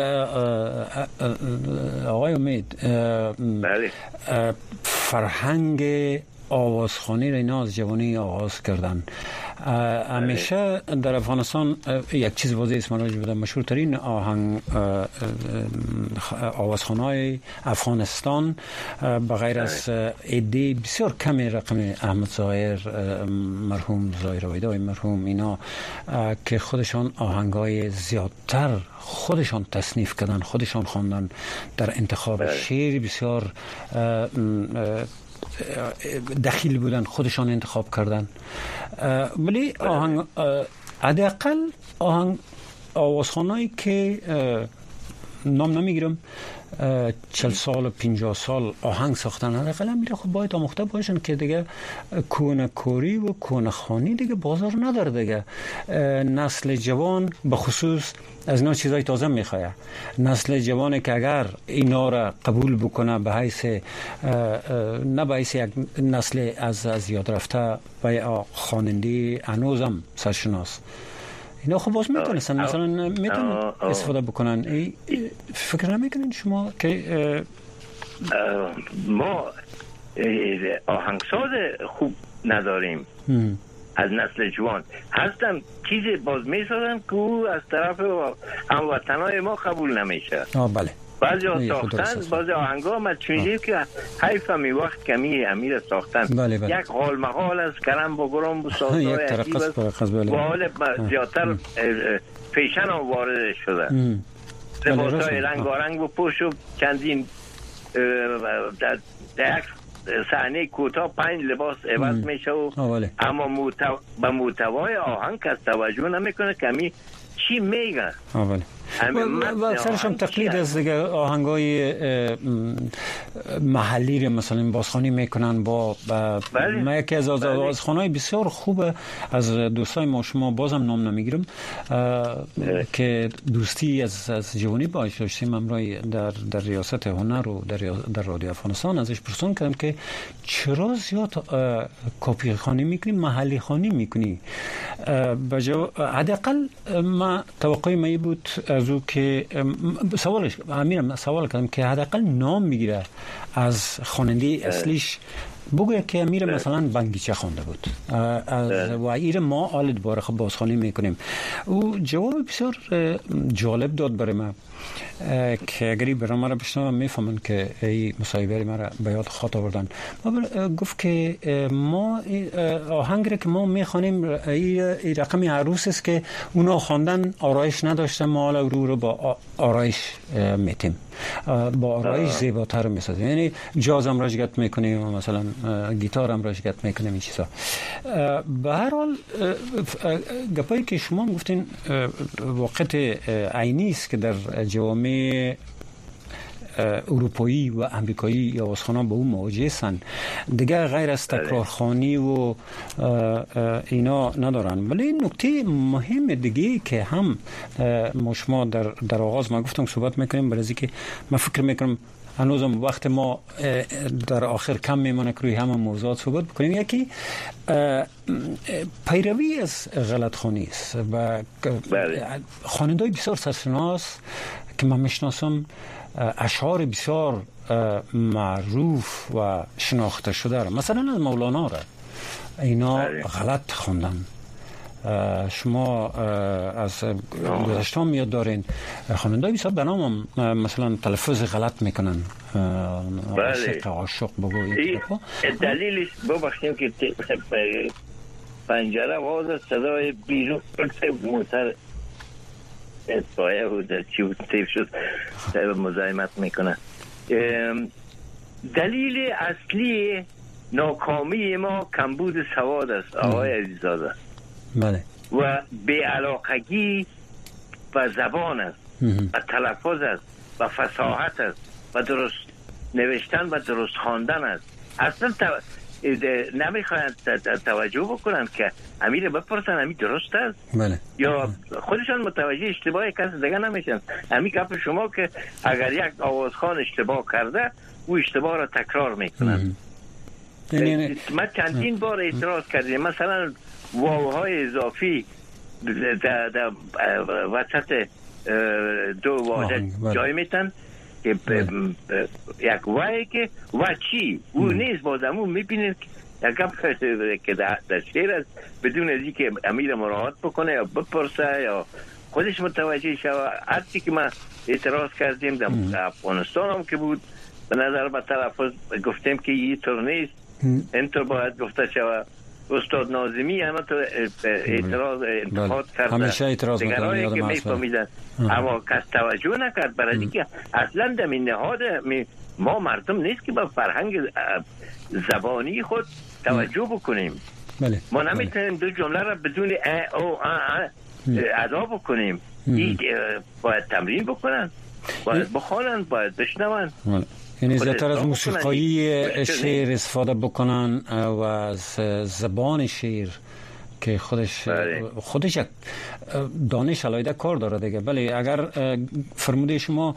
آقای امید، بله، فرهنگ آوازخوانی را اینا از جوانی آغاز کردن، همیشه در افغانستان یک چیز واضح است من راجع به مشهورترین آهنگ آوازخوان‌های افغانستان به غیر از عده بسیار کمی رقم احمد ظاهر مرحوم، ظاهر رویداد مرحوم، اینا که خودشان آهنگای زیادتر خودشان تصنیف کردن، خودشان خواندن، در انتخاب شعر بسیار دخیل بودن، خودشان انتخاب کردن. ولی آهنگ حداقل آهنگ آوازخوانایی که نام نمیگیرم چل سال و پنجاه سال آهنگ ساختن، حداقل میره خب باید آموخته باشن که دیگه کونه کوری و کونه خانی دیگه بازار نداره. دیگه نسل جوان به خصوص از اینا چیزای تازه میخواه. نسل جوانی که اگر اینا را قبول بکنه به حیث نه به حیث یک نسل از از یاد رفته و خواننده هنوزم سرشناس، اینا خب باز میتونستن مثلا میتونن استفاده بکنن. ای فکر نمیکنین شما که ما آهنگساز خوب نداریم هم. از نسل جوان هستن چیزی باز میسازن که از طرف هموطنای ما قبول نمیشه. آه بله، بعضی ها ساختن، بعضی آهنگا ما چونجی که حیف می وقت کمی امیر ساختن. بله بله. یک قال مقال از کلم با گرام با سازهای یک ترقص برقص بله. با حال زیادتر پیشن هم وارد شده. لباس های رنگارنگ و پوش و چندین در, در یک صحنه کوتاه پنج لباس عوض میشه و اما محتو... به محتوای آهنگ کس توجه نمیکنه کمی چی میگه. بله. و اکثرشم تقلید از دیگه آهنگای محلی رو مثلا بازخوانی میکنن. با ما یکی از آوازخوانای بسیار خوب از دوستای ما، شما بازم نام نمیگیرم، که دوستی از از جوانی باش داشتیم امروز در در ریاست هنر و در در رادیو افغانستان، ازش پرسون کردم که چرا زیاد کپی خوانی میکنی، محلی خوانی میکنی؟ حداقل ما توقع می بود از او که سوالش امیرم سوال کردم که حداقل نام میگیره از خواننده اصلیش، بگوید که امیر مثلا بنگیچه خوانده بود از و ایر ما آل دوباره خب بازخوانی میکنیم. او جواب بسیار جالب داد برای ما که اگری برای ما را بشنوم میفهمن که این مصاحبه ما را به یاد خاطر آوردن. ما گفت که ما آهنگ را که ما میخوانیم این رقم عروس است که اونا خواندن آرایش نداشته، ما حالا رو رو با آرایش میتیم، با آرایش زیباتر میسازیم. یعنی جاز هم راجگت میکنیم و مثلا گیتار هم راجگت میکنیم این چیزا. به هر حال گپایی که شما گفتین وقت عینی است که در جوامع اروپایی و امریکایی یا آوازخوانان با اون مواجه هستند دیگه، غیر از تکرارخوانی و اینا ندارن. ولی نکته مهم دیگه که هم ما شما در در آغاز ما گفتم صحبت میکنیم، برای اینکه من فکر میکنم هنوزم وقت ما در آخر کم میمونه که روی همه موضوعات صحبت بکنیم. یکی پیروی از غلط خوانی است و خواننده‌های بسیار سرشناس که من میشناسم اشعار بسیار معروف و شناخته شده را، مثلا از مولانا را اینا غلط خوندن. شما از گذشته میاد دارین خواننده بسیار به نام مثلا تلفظ غلط میکنن، عاشق عاشق بگوید. دلیلش ببخشیم که پنجره باز صدای بیرون موتر اطفایه بود چی بود تیف شد مزاحمت میکنه. دلیل اصلی ناکامی ما کمبود سواد است آقای عزیزاده. بله. و بی‌علاقگی و زبان است و تلفظ است و فصاحت است و درست نوشتن و درست خواندن است. اصلا تو... نمیخواهند توجه بکنن که امیر بپرسن امیر درست است. بله. یا خودشان متوجه اشتباه کسی دیگه نمیشن. امیر گپ شما که اگر یک آوازخوان اشتباه کرده او اشتباه را تکرار میکنن. ما چندین بار اعتراض کردیم، مثلا واوهای اضافی در وسط دو واحد جای میتن که یک وای که و چی او نیست، بازمون میبینید یکم که در شعر است بدون از اینکه امیر مراعات بکنه یا بپرسه یا خودش متوجه شود. هر چی که ما اعتراض کردیم در افغانستان هم که بود به نظر به تلفظ گفتیم که این طور نیست، اینطور باید گفته شود. استاد ناظمی همه تو اعتراض انتقاد کرده، همیشه اعتراض دیگرانی که میفهمیدن اما کس توجه نکرد. برای اینکه اصلا در این نهاد ما مردم نیست که با فرهنگ زبانی خود توجه بکنیم. بله. ما نمیتونیم دو جمله را بدون ا او ا ادا بکنیم. این باید تمرین بکنن، باید بخوانن، باید بشنون. یعنی زیادتر از موسیقایی شعر استفاده بکنن و از زبان شعر که خودش خودش یک دانش علایده کار داره دیگه. بله اگر فرموده شما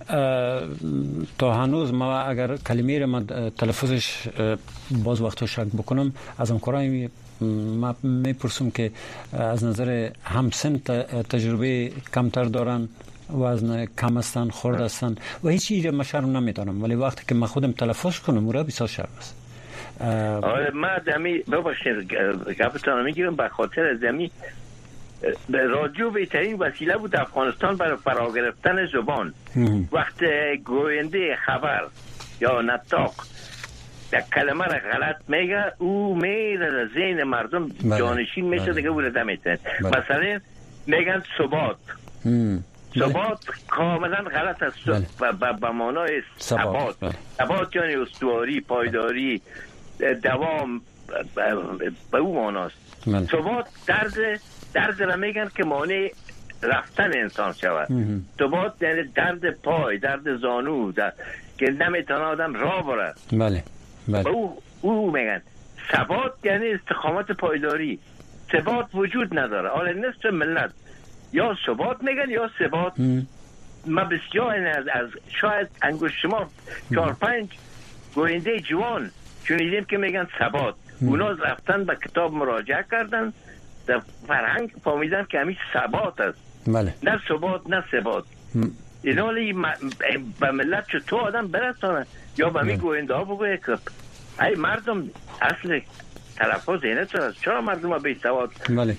تا هنوز ما اگر کلمه رو من تلفظش باز وقتا شک بکنم از همکارای ما میپرسم که از نظر همسن تجربه کمتر دارن، وزن کم هستن، خرد هستن و هیچ چیزی ما شرم نمیدانم، ولی وقتی که من خودم تلفظ کنم اون را بسیار شرم است. آره ما دمی ببخشید گفتم میگیرم به خاطر زمین رادیو بهترین وسیله بود افغانستان برای فرا گرفتن زبان. وقت گوینده خبر یا نطاق یک کلمه را غلط میگه او میره در ذهن مردم جانشین میشه دیگه او را نمیتونه. مثلا میگن ثبات، ثبات کاملا غلط است به معنای ثبات. ثبات یعنی استواری، پایداری، دوام، به او معناست. ثبات درد درد را میگن که معنی رفتن انسان شود. ثبات یعنی درد پای، درد زانو، در... که نمیتونه آدم راه بره. بله بله. او او میگن ثبات یعنی استقامت پایداری. ثبات وجود نداره. حالا نصف ملت یا ثبات میگن یا ثبات. ما بسیار از, از شاید انگوش شما چهار پنج گوینده جوان شنیدیم که میگن ثبات. اونا رفتن به کتاب مراجعه کردن، در فرهنگ فهمیدن که همیشه ثبات است. بله. نه ثبات نه ثبات. این حالی به ملت چطور آدم برسانه یا به می گوینده ها بگویه که ای مردم اصل تلفظ اینه است، چرا مردم ها بی سواد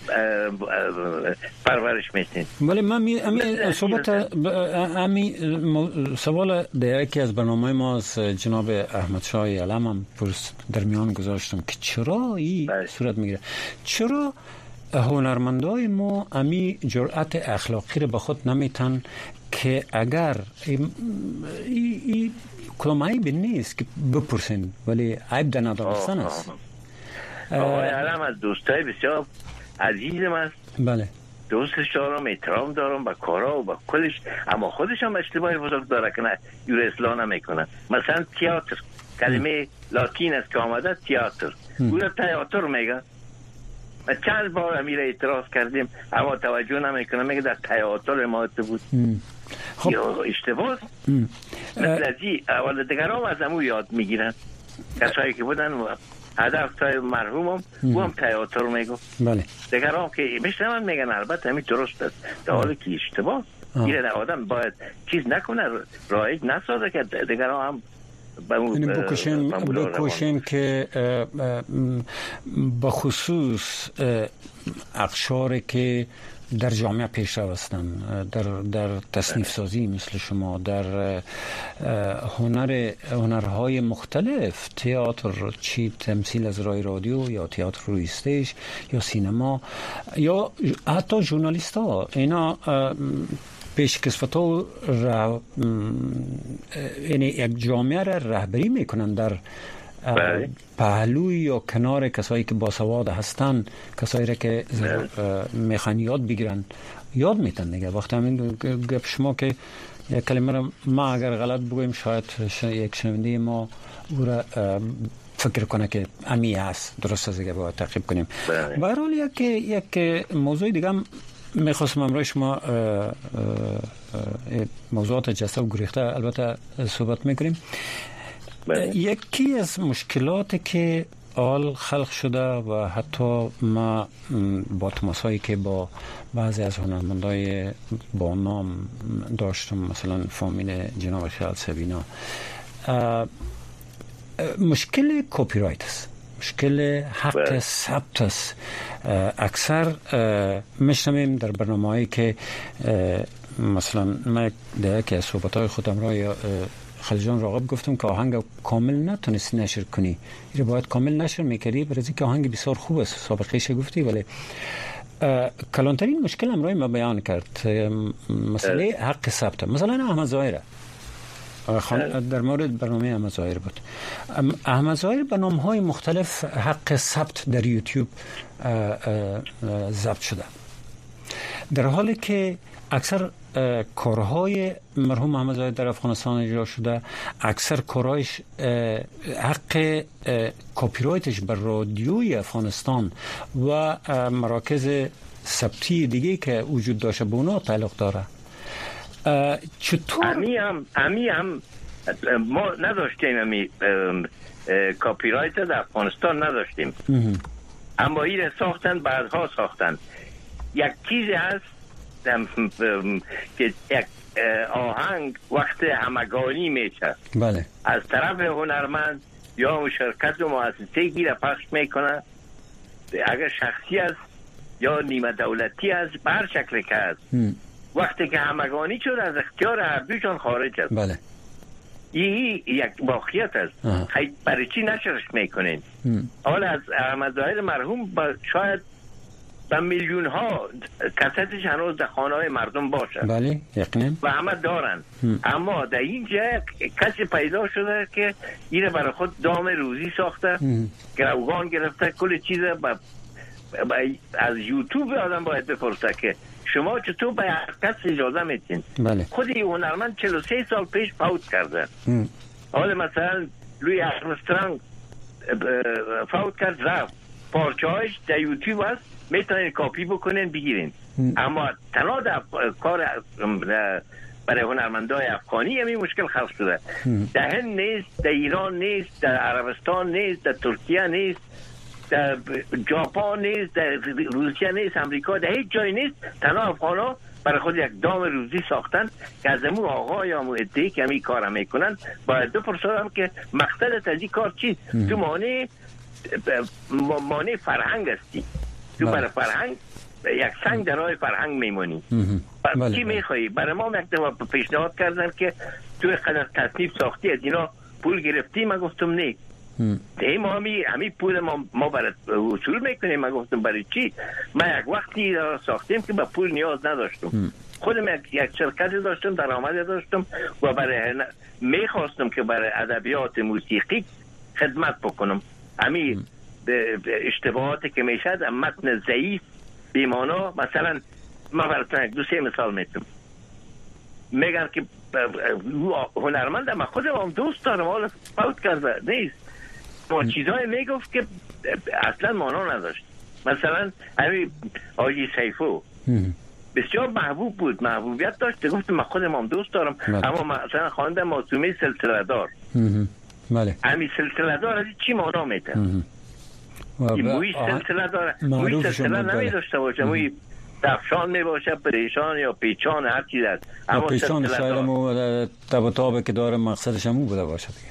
پرورش میتین؟ ولی من می امی صحبت امی سوال در یکی از برنامه ما از جناب احمد شاه علم هم پرس در میان گذاشتم که چرا این صورت میگیره، چرا هنرمندای ما امی جرأت اخلاقی رو به خود نمیتن که اگر ای, ای, ای کلام عیب نیست که بپرسین ولی عیب در ندانستن است. آقای علم از دوستای بسیار عزیزم است. بله. دوستش دارم، احترام دارم به کارا و به کلش، اما خودش هم اشتباهی بزرگ داره که نه یور اصلاح نمیکنه. مثلا تئاتر کلمه لاتین است که آمده تئاتر، او را تئاتر میگه. ما چند بار امیر اعتراض کردیم اما توجه نمیکنه، میگه در تئاتر ماده بود. خب اشتباه مثل ازی اول دیگران از امو یاد میگیرن، کسایی که بودن هدف تای مرحوم هم او هم تئاتر میگو. بله. دیگران که میشنون میگن البته همین درست است، در حالی که اشتباه. اینه آدم باید چیز نکنه، رایج نسازه که دیگران هم یعنی بکشن بکشن که بخصوص اقشاری که در جامعه پیشرو هستن، در در تصنیف سازی مثل شما، در هنر هنرهای مختلف، تئاتر، چی تمثیل از رای رادیو یا تئاتر روی استیج یا سینما یا حتی ژورنالیست ها، اینا پیشکسوت‌ها را یعنی یک جامعه را رهبری میکنن در پهلوی یا کنار کسایی که باسواد هستن، کسایی را که میخوان یاد بگیرن یاد میتن دیگه. وقتی همین گپ شما که یک کلمه را ما اگر غلط بگویم شاید یک شنونده ما او را فکر کنه که امی هست، درست است دیگه، باید تعقیب کنیم. به هر حال یک یک موضوع دیگه هم میخواستم امروز شما موضوعات جسته و گریخته البته صحبت میکنیم. یکی از مشکلاتی که آل خلق شده و حتی ما با تماسایی که با بعضی از هنرمندای با نام داشتم، مثلا فامیل جناب خیال سبینا، مشکل کپی رایت است. مشکل حق ثبت است. اکثر میشنویم در برنامه‌هایی که مثلا من در یکی از صحبت‌های خودم را خلیجان راغب گفتم که آهنگ کامل نتونستی نشر کنی، این باید کامل نشر میکردی، برای اینکه آهنگ بسیار خوب است، سابقه‌اش گفتی. ولی کلانترین مشکل امروز ما بیان کرد مسئله حق ثبت. مثلا احمد ظاهر در مورد برنامه احمد ظاهر بود. احمد ظاهر به نام‌های مختلف حق ثبت در یوتیوب ضبط شده، در حالی که اکثر کارهای مرحوم احمد ظاهر در افغانستان اجرا شده، اکثر کارهایش حق کپی رایتش بر رادیوی افغانستان و مراکز ثبتی دیگه که وجود داشته به اونا تعلق داره. چطور امی هم امی هم ما نداشتیم، امی کپی رایت در افغانستان نداشتیم، اما این ساختن، بعدها ساختن. یک چیزی هست که یک آهنگ وقت همگانی میشه، بله، از طرف هنرمند یا شرکت و مؤسسه گیر پخش میکنه، اگر شخصی است یا نیمه دولتی است، به هر شکل که است، وقتی که همگانی شد از اختیار هر دوشان خارج است. بله، این یک واقعیت است. خیلی برای چی نشرش میکنین؟ حالا از احمد ظاهر مرحوم شاید به میلیون ها کسیتش هنوز در خانه های مردم باشه، بله یقینا، و همه دارن. هم. اما در اینجا کسی پیدا شده که اینه برای خود دام روزی ساخته، گروگان گرفته، کل چیز با با از یوتیوب آدم باید بپرسه که شما چطور به هر کس اجازه میتین؟ بله. خود این هنرمند چهل و سه سال پیش فوت کرده. حالا مثلا لوی ارمسترانگ فوت کرد، رفت، پارچه هایش در یوتیوب هست، میتونین کاپی بکنین بگیرین. اما تنها در کار برای هنرمندای افغانی همین مشکل خلق شده. در هند نیست، در ایران نیست، در عربستان نیست، در ترکیه نیست، در ژاپن نیست، در روسیه نیست، امریکا، در هیچ جای نیست. تنها افغانا برای خود یک دام روزی ساختن که از امون آقا یا امون ادهی که همین کار هم میکنن باید بپرسادم که مقصدت از این کار چیست؟ تو مانع مانع فرهنگ هستی، تو برای فرهنگ یک سنگ در راه فرهنگ میمونی. برای چی میخوایی؟ برای ما یک دفعه پیشنهاد کردن که تو قدر تصنیف ساختی از اینا پول گرفتی؟ من گفتم نه. این ما همی, همی پول ما, ما برای وصول میکنیم. من گفتم برای چی؟ من یک وقتی ساختیم که به پول نیاز نداشتم. خودم یک, یک شرکتی داشتم، درآمدی داشتم و برای میخواستم که برای ادبیات موسیقی خدمت بکنم. همی اشتباهاتی که میشد، متن ضعیف بیمانا، مثلا من براتون یک دو سه مثال میتونم. میگن که هنرمند، من خودم هم دوست دارم، حالا فوت کرده نیست، ما چیزهای میگفت که اصلا مانا نداشت. مثلا همین آجی سیفو بسیار محبوب بود، محبوبیت داشت، گفتم من خودم هم دوست دارم، اما مثلا خوانده معصومه سلسله دار، بله، همین سلسله دار از چی مانا میده؟ این مویش سلسله داره، مویش سلسله نمی داشته باشه، موی دفشان می باشه، پریشان یا پیچان، هر چیز هست، اما پیچان شاید مو تب و تابه که داره مقصدش همون بوده باشه دیگه.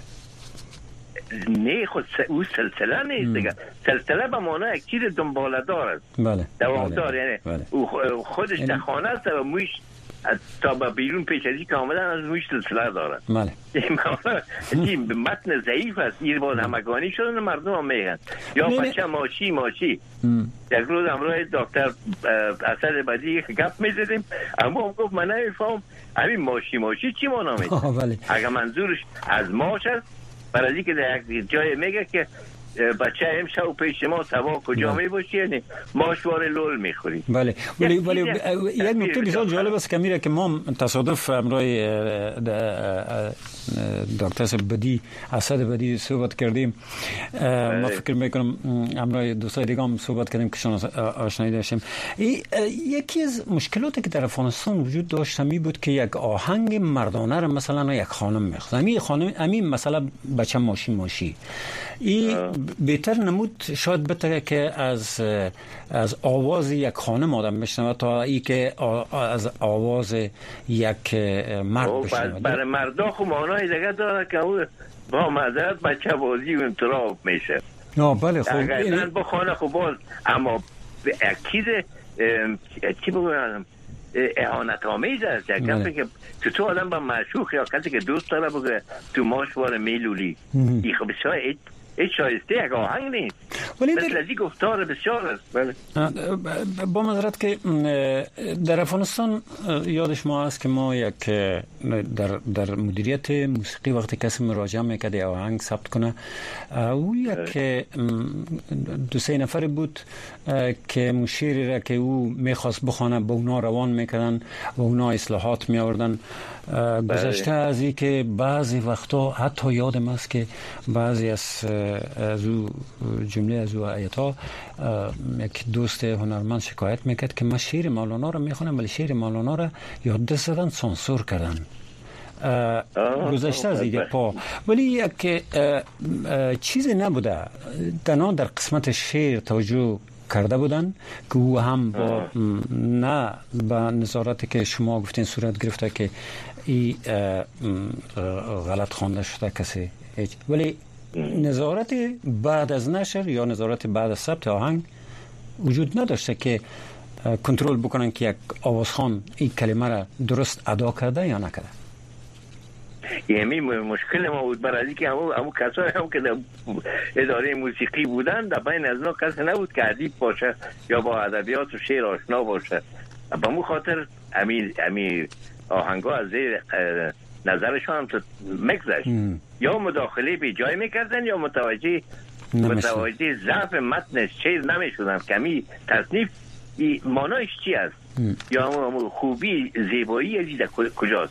نه خود او سلسله نیست دیگه. سلسله به معنی یک چیز دنباله دار است، بله، دوامدار. بله. یعنی بله. او خودش در خانه است و مویش تا به بیرون پیش ازی که آمدن از مویش سلسله داره. بله. این متن ضعیف است. این باز همگانی شدن مردم هم میگن یا بچه ماشی ماشی. یک روز امروز دکتر اسد بدی گپ میزدیم، اما هم گفت من نمیفهم همین ماشی ماشی چی معنا میده. اگر منظورش از ماش است، برای اینکه در یک جای میگه که بچه امشب پیش ما سوا کجا می باشی، یعنی ماشوار لول میخوری. بله، ولی ولی یک نکته بسیار جالب است که میره که ما تصادف امروی دکتر بدی اسد بدی صحبت کردیم. ما فکر میکنم امروی دوستای دیگه هم صحبت کردیم که شما آشنایی داشتیم. یکی از مشکلاتی که در افغانستان وجود داشت می بود که یک آهنگ مردانه را مثلا یک خانم میخواست. همین خانم همین مثلا بچه ماشی ماشی این بهتر نمود شاید بهتره که از از آواز یک خانم آدم بشنوه تا ای که از آواز یک مرد بشنوه. برای مردا خو معنای دیگه داره که او با معذرت بچه بازی و انطراف میشه. نه بله خب اگر زن بخونه خب باز، اما اکید چی بگویم اهانت آمیز است. کسی که تو تو آدم با معشوق یا کسی که دوست داره بگه تو ماشوار میلولی این خب بسیار هیچ شایسته یک آهنگ نیست، مثل ازی گفتار بسیار است. بله. با معذرت که در افغانستان یاد شما است که ما یک در, در مدیریت موسیقی وقتی کسی مراجعه میکرد آهنگ ثبت کنه، او یک دو سه نفر بود که مشیری را که او میخواست بخونه با اونا روان میکردن و اونا اصلاحات میآوردن. گذشته از این که بعضی وقتا حتی یادم است که بعضی از از او جمله از او آیتا یک دوست هنرمند شکایت میکرد که من شعر مولانا رو میخونم ولی شعر مولانا رو یا دست زدن سانسور کردن. گذشته از این پا ولی یک چیزی نبوده، تنها در قسمت شعر توجه کرده بودن که او هم با نه با نظارتی که شما گفتین صورت گرفته که این غلط خوانده شده کسی هیچ، ولی نظارت بعد از نشر یا نظارت بعد از ثبت آهنگ وجود نداشته که کنترل بکنن که یک آوازخوان این کلمه را درست ادا کرده یا نکرده. یعنی مشکل ما بود برای که همون همون کسایی هم که در اداره موسیقی بودن در بین از اونا کسی نبود که ادیب باشه یا با ادبیات و شعر آشنا باشه. به مو خاطر امی امی آهنگا از زیر نظرشون هم تو مگذشت، یا مداخله به جای میکردن یا متوجه متوجه ضعف متن شعر نمیشدن که امی تصنیف معنایش چی است یا خوبی زیبایی ازی در کجاست.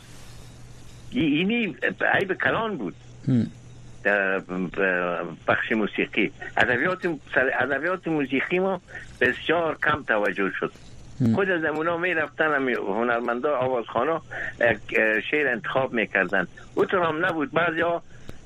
اینی عیب کلان بود در بخش موسیقی. ادبیات ادبیات موسیقی ما بسیار کم توجه شد. خود از اونا می رفتن هنرمندا آوازخوانا شعر انتخاب میکردن، اونطور هم نبود. بعضی ها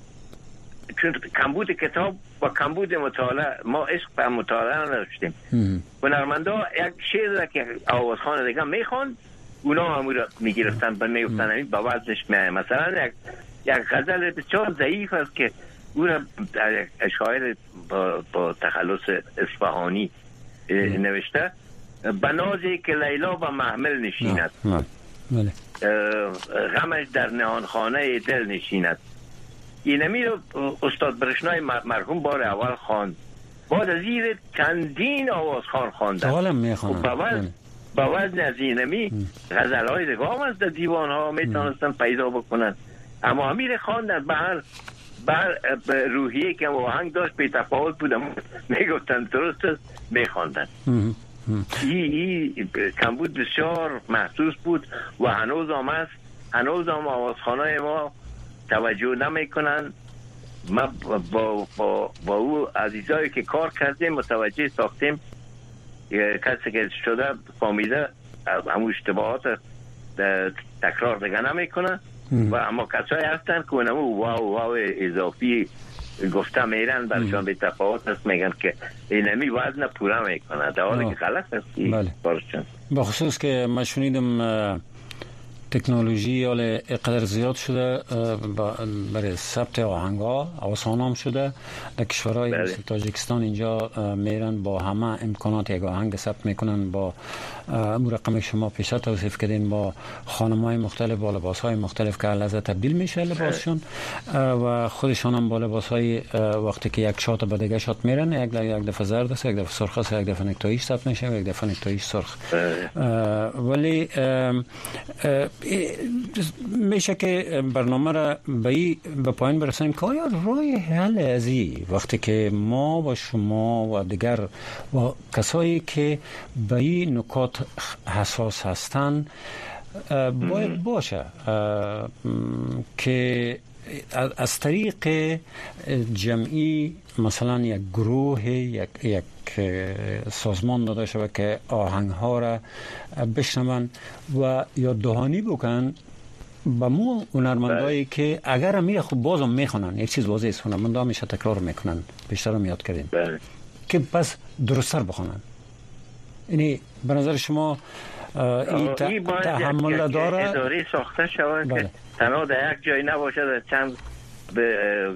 چون کمبود کتاب و کمبود مطالعه ما عشق به مطالعه نداشتیم. هنرمندا یک شعر را که آوازخوان دیگه میخوان اونا هم را میگرفتن به میفتن با وزنش میه. مثلا یک یک غزل بسیار ضعیف است که او را شاعر با, با تخلص اصفهانی نوشته، بنازی که لیلا با محمل نشیند، غمش در نهانخانه دل نشیند. اینمی رو استاد برشنای مرحوم بار اول خواند، بعد از زیر چندین آوازخوان خواندن با وزن از اینمی غزل های دیگه هم از در دیوان ها میتونستن پیدا بکنن، اما امیر خواندن به هر بر روحیه که آهنگ داشت به تفاوت بودم میگفتن درست است میخواندن. این کمبود بسیار محسوس بود و هنوز هم است. هنوز هم آوازخانه ما توجه نمیکنن. ما با, با, با او عزیزایی که کار کردیم متوجه ساختیم کسی که شده فامیده همون اشتباهات تکرار دیگه نمیکنه و اما کسایی هستن که اونمو واو واو اضافی گفته میرن برشان به تفاوت هست، میگن که اینمی وزن پورا میکنه در حالی که غلط است. بله. با خصوص که ما شنیدم تکنولوژی حال اقدر زیاد شده برای ثبت آهنگا آسان هم شده در کشورهای مثل تاجیکستان اینجا میرن با همه امکانات یک آهنگ ثبت میکنن با امور رقم شما پیشتر توصیف کردین با خانم‌های مختلف با لباس‌های مختلف که لحظه تبدیل میشه لباسشون و خودشان هم با لباس‌های وقتی که یک شات به دیگه شات میرن یک یک دفعه زرد است، یک دفعه سرخ است، یک دفعه نکتایش ثبت میشه، یک دفعه نکتایش سرخ. ولی میشه که برنامه را به به پایان برسانیم که آیا راه حل ازی وقتی که ما و شما و دیگر و کسایی که به این نکات حساس هستن باید باشه که از طریق جمعی مثلا یک گروه یک یک سازمان داده شود که آهنگ ها را بشنون و یاددهانی بکن با مو هنرمندایی که اگر هم میره خب بازم میخونن یک چیز واضح است، هنرمندا همیشه تکرار میکنن، بیشتر هم یاد کردیم که پس درست‌تر بخونن. یعنی به نظر شما این تحمل داره اداره ساخته شود که تنها در یک جای نباشه، در چند به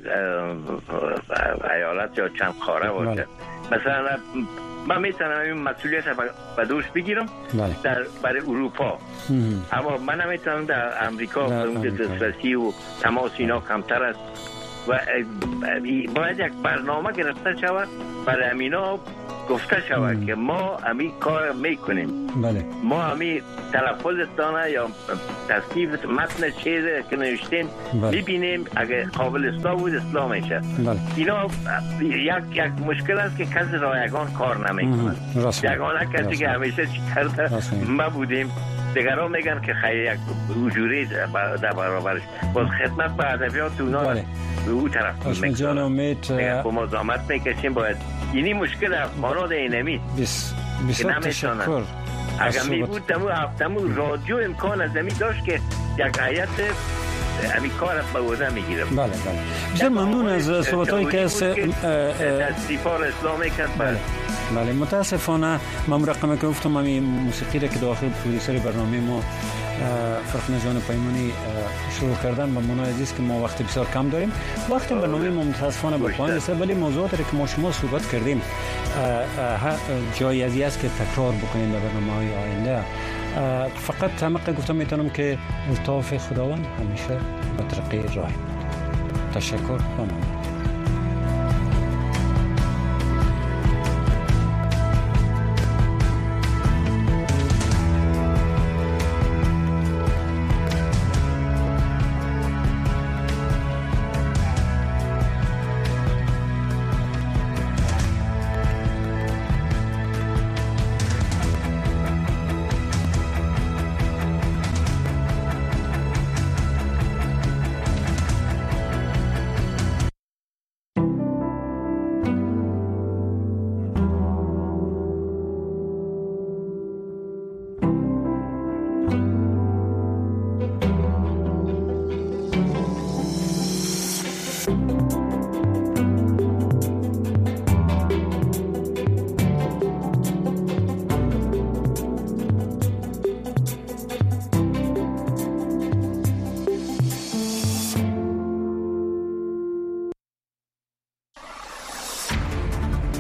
ایالت یا چند قاره باشه. مثلا من میتونم این مسئولیت به دوش بگیرم در برای اروپا، اما من نمیتونم در امریکا به اون دسترسی و تماس اینا کمتر است و باید یک برنامه گرفته شود برای امینا گفته شود که ما امی کار میکنیم. بله. ما امی تلفظتانه یا تصنیف متن چیزی که نوشتیم میبینیم، اگه قابل اصلاح بود اصلاح میشه. بله. اینا یک یک مشکل است که کسی رایگان کار نمیکنه. یگانه کسی که همیشه چی کرده ما بودیم. دیگران میگن که خیلی یک وجوری در برابرش باز خدمت به ادبیات اونا به او طرف میکنن. امید با مزاحمت میکشیم. باید اینی مشکل افغانات اینمی بسیار تشکر. اگر می بود تمو تمو رادیو امکان از زمین داشت که یک هیئت امی کار به عهده میگیره. بله بله. بسیار ممنون از صحبتایی که از تصریفات اسلامی کرد. بله بله. متاسفانه من رقمی که گفتم همین موسیقی را که داخل پرودیوسر برنامه ما فرخنده جان پیمانی شروع کردن به منای عزیز که ما وقت بسیار کم داریم. وقت برنامه ما متاسفانه به پایان رسید، ولی موضوعاتی که ما شما صحبت کردیم جای ازی است که تکرار بکنیم در برنامه‌های آینده. فقط همه گفتم میتونم که الطاف خداوند همیشه به طریق راه. تشکر و ممنون.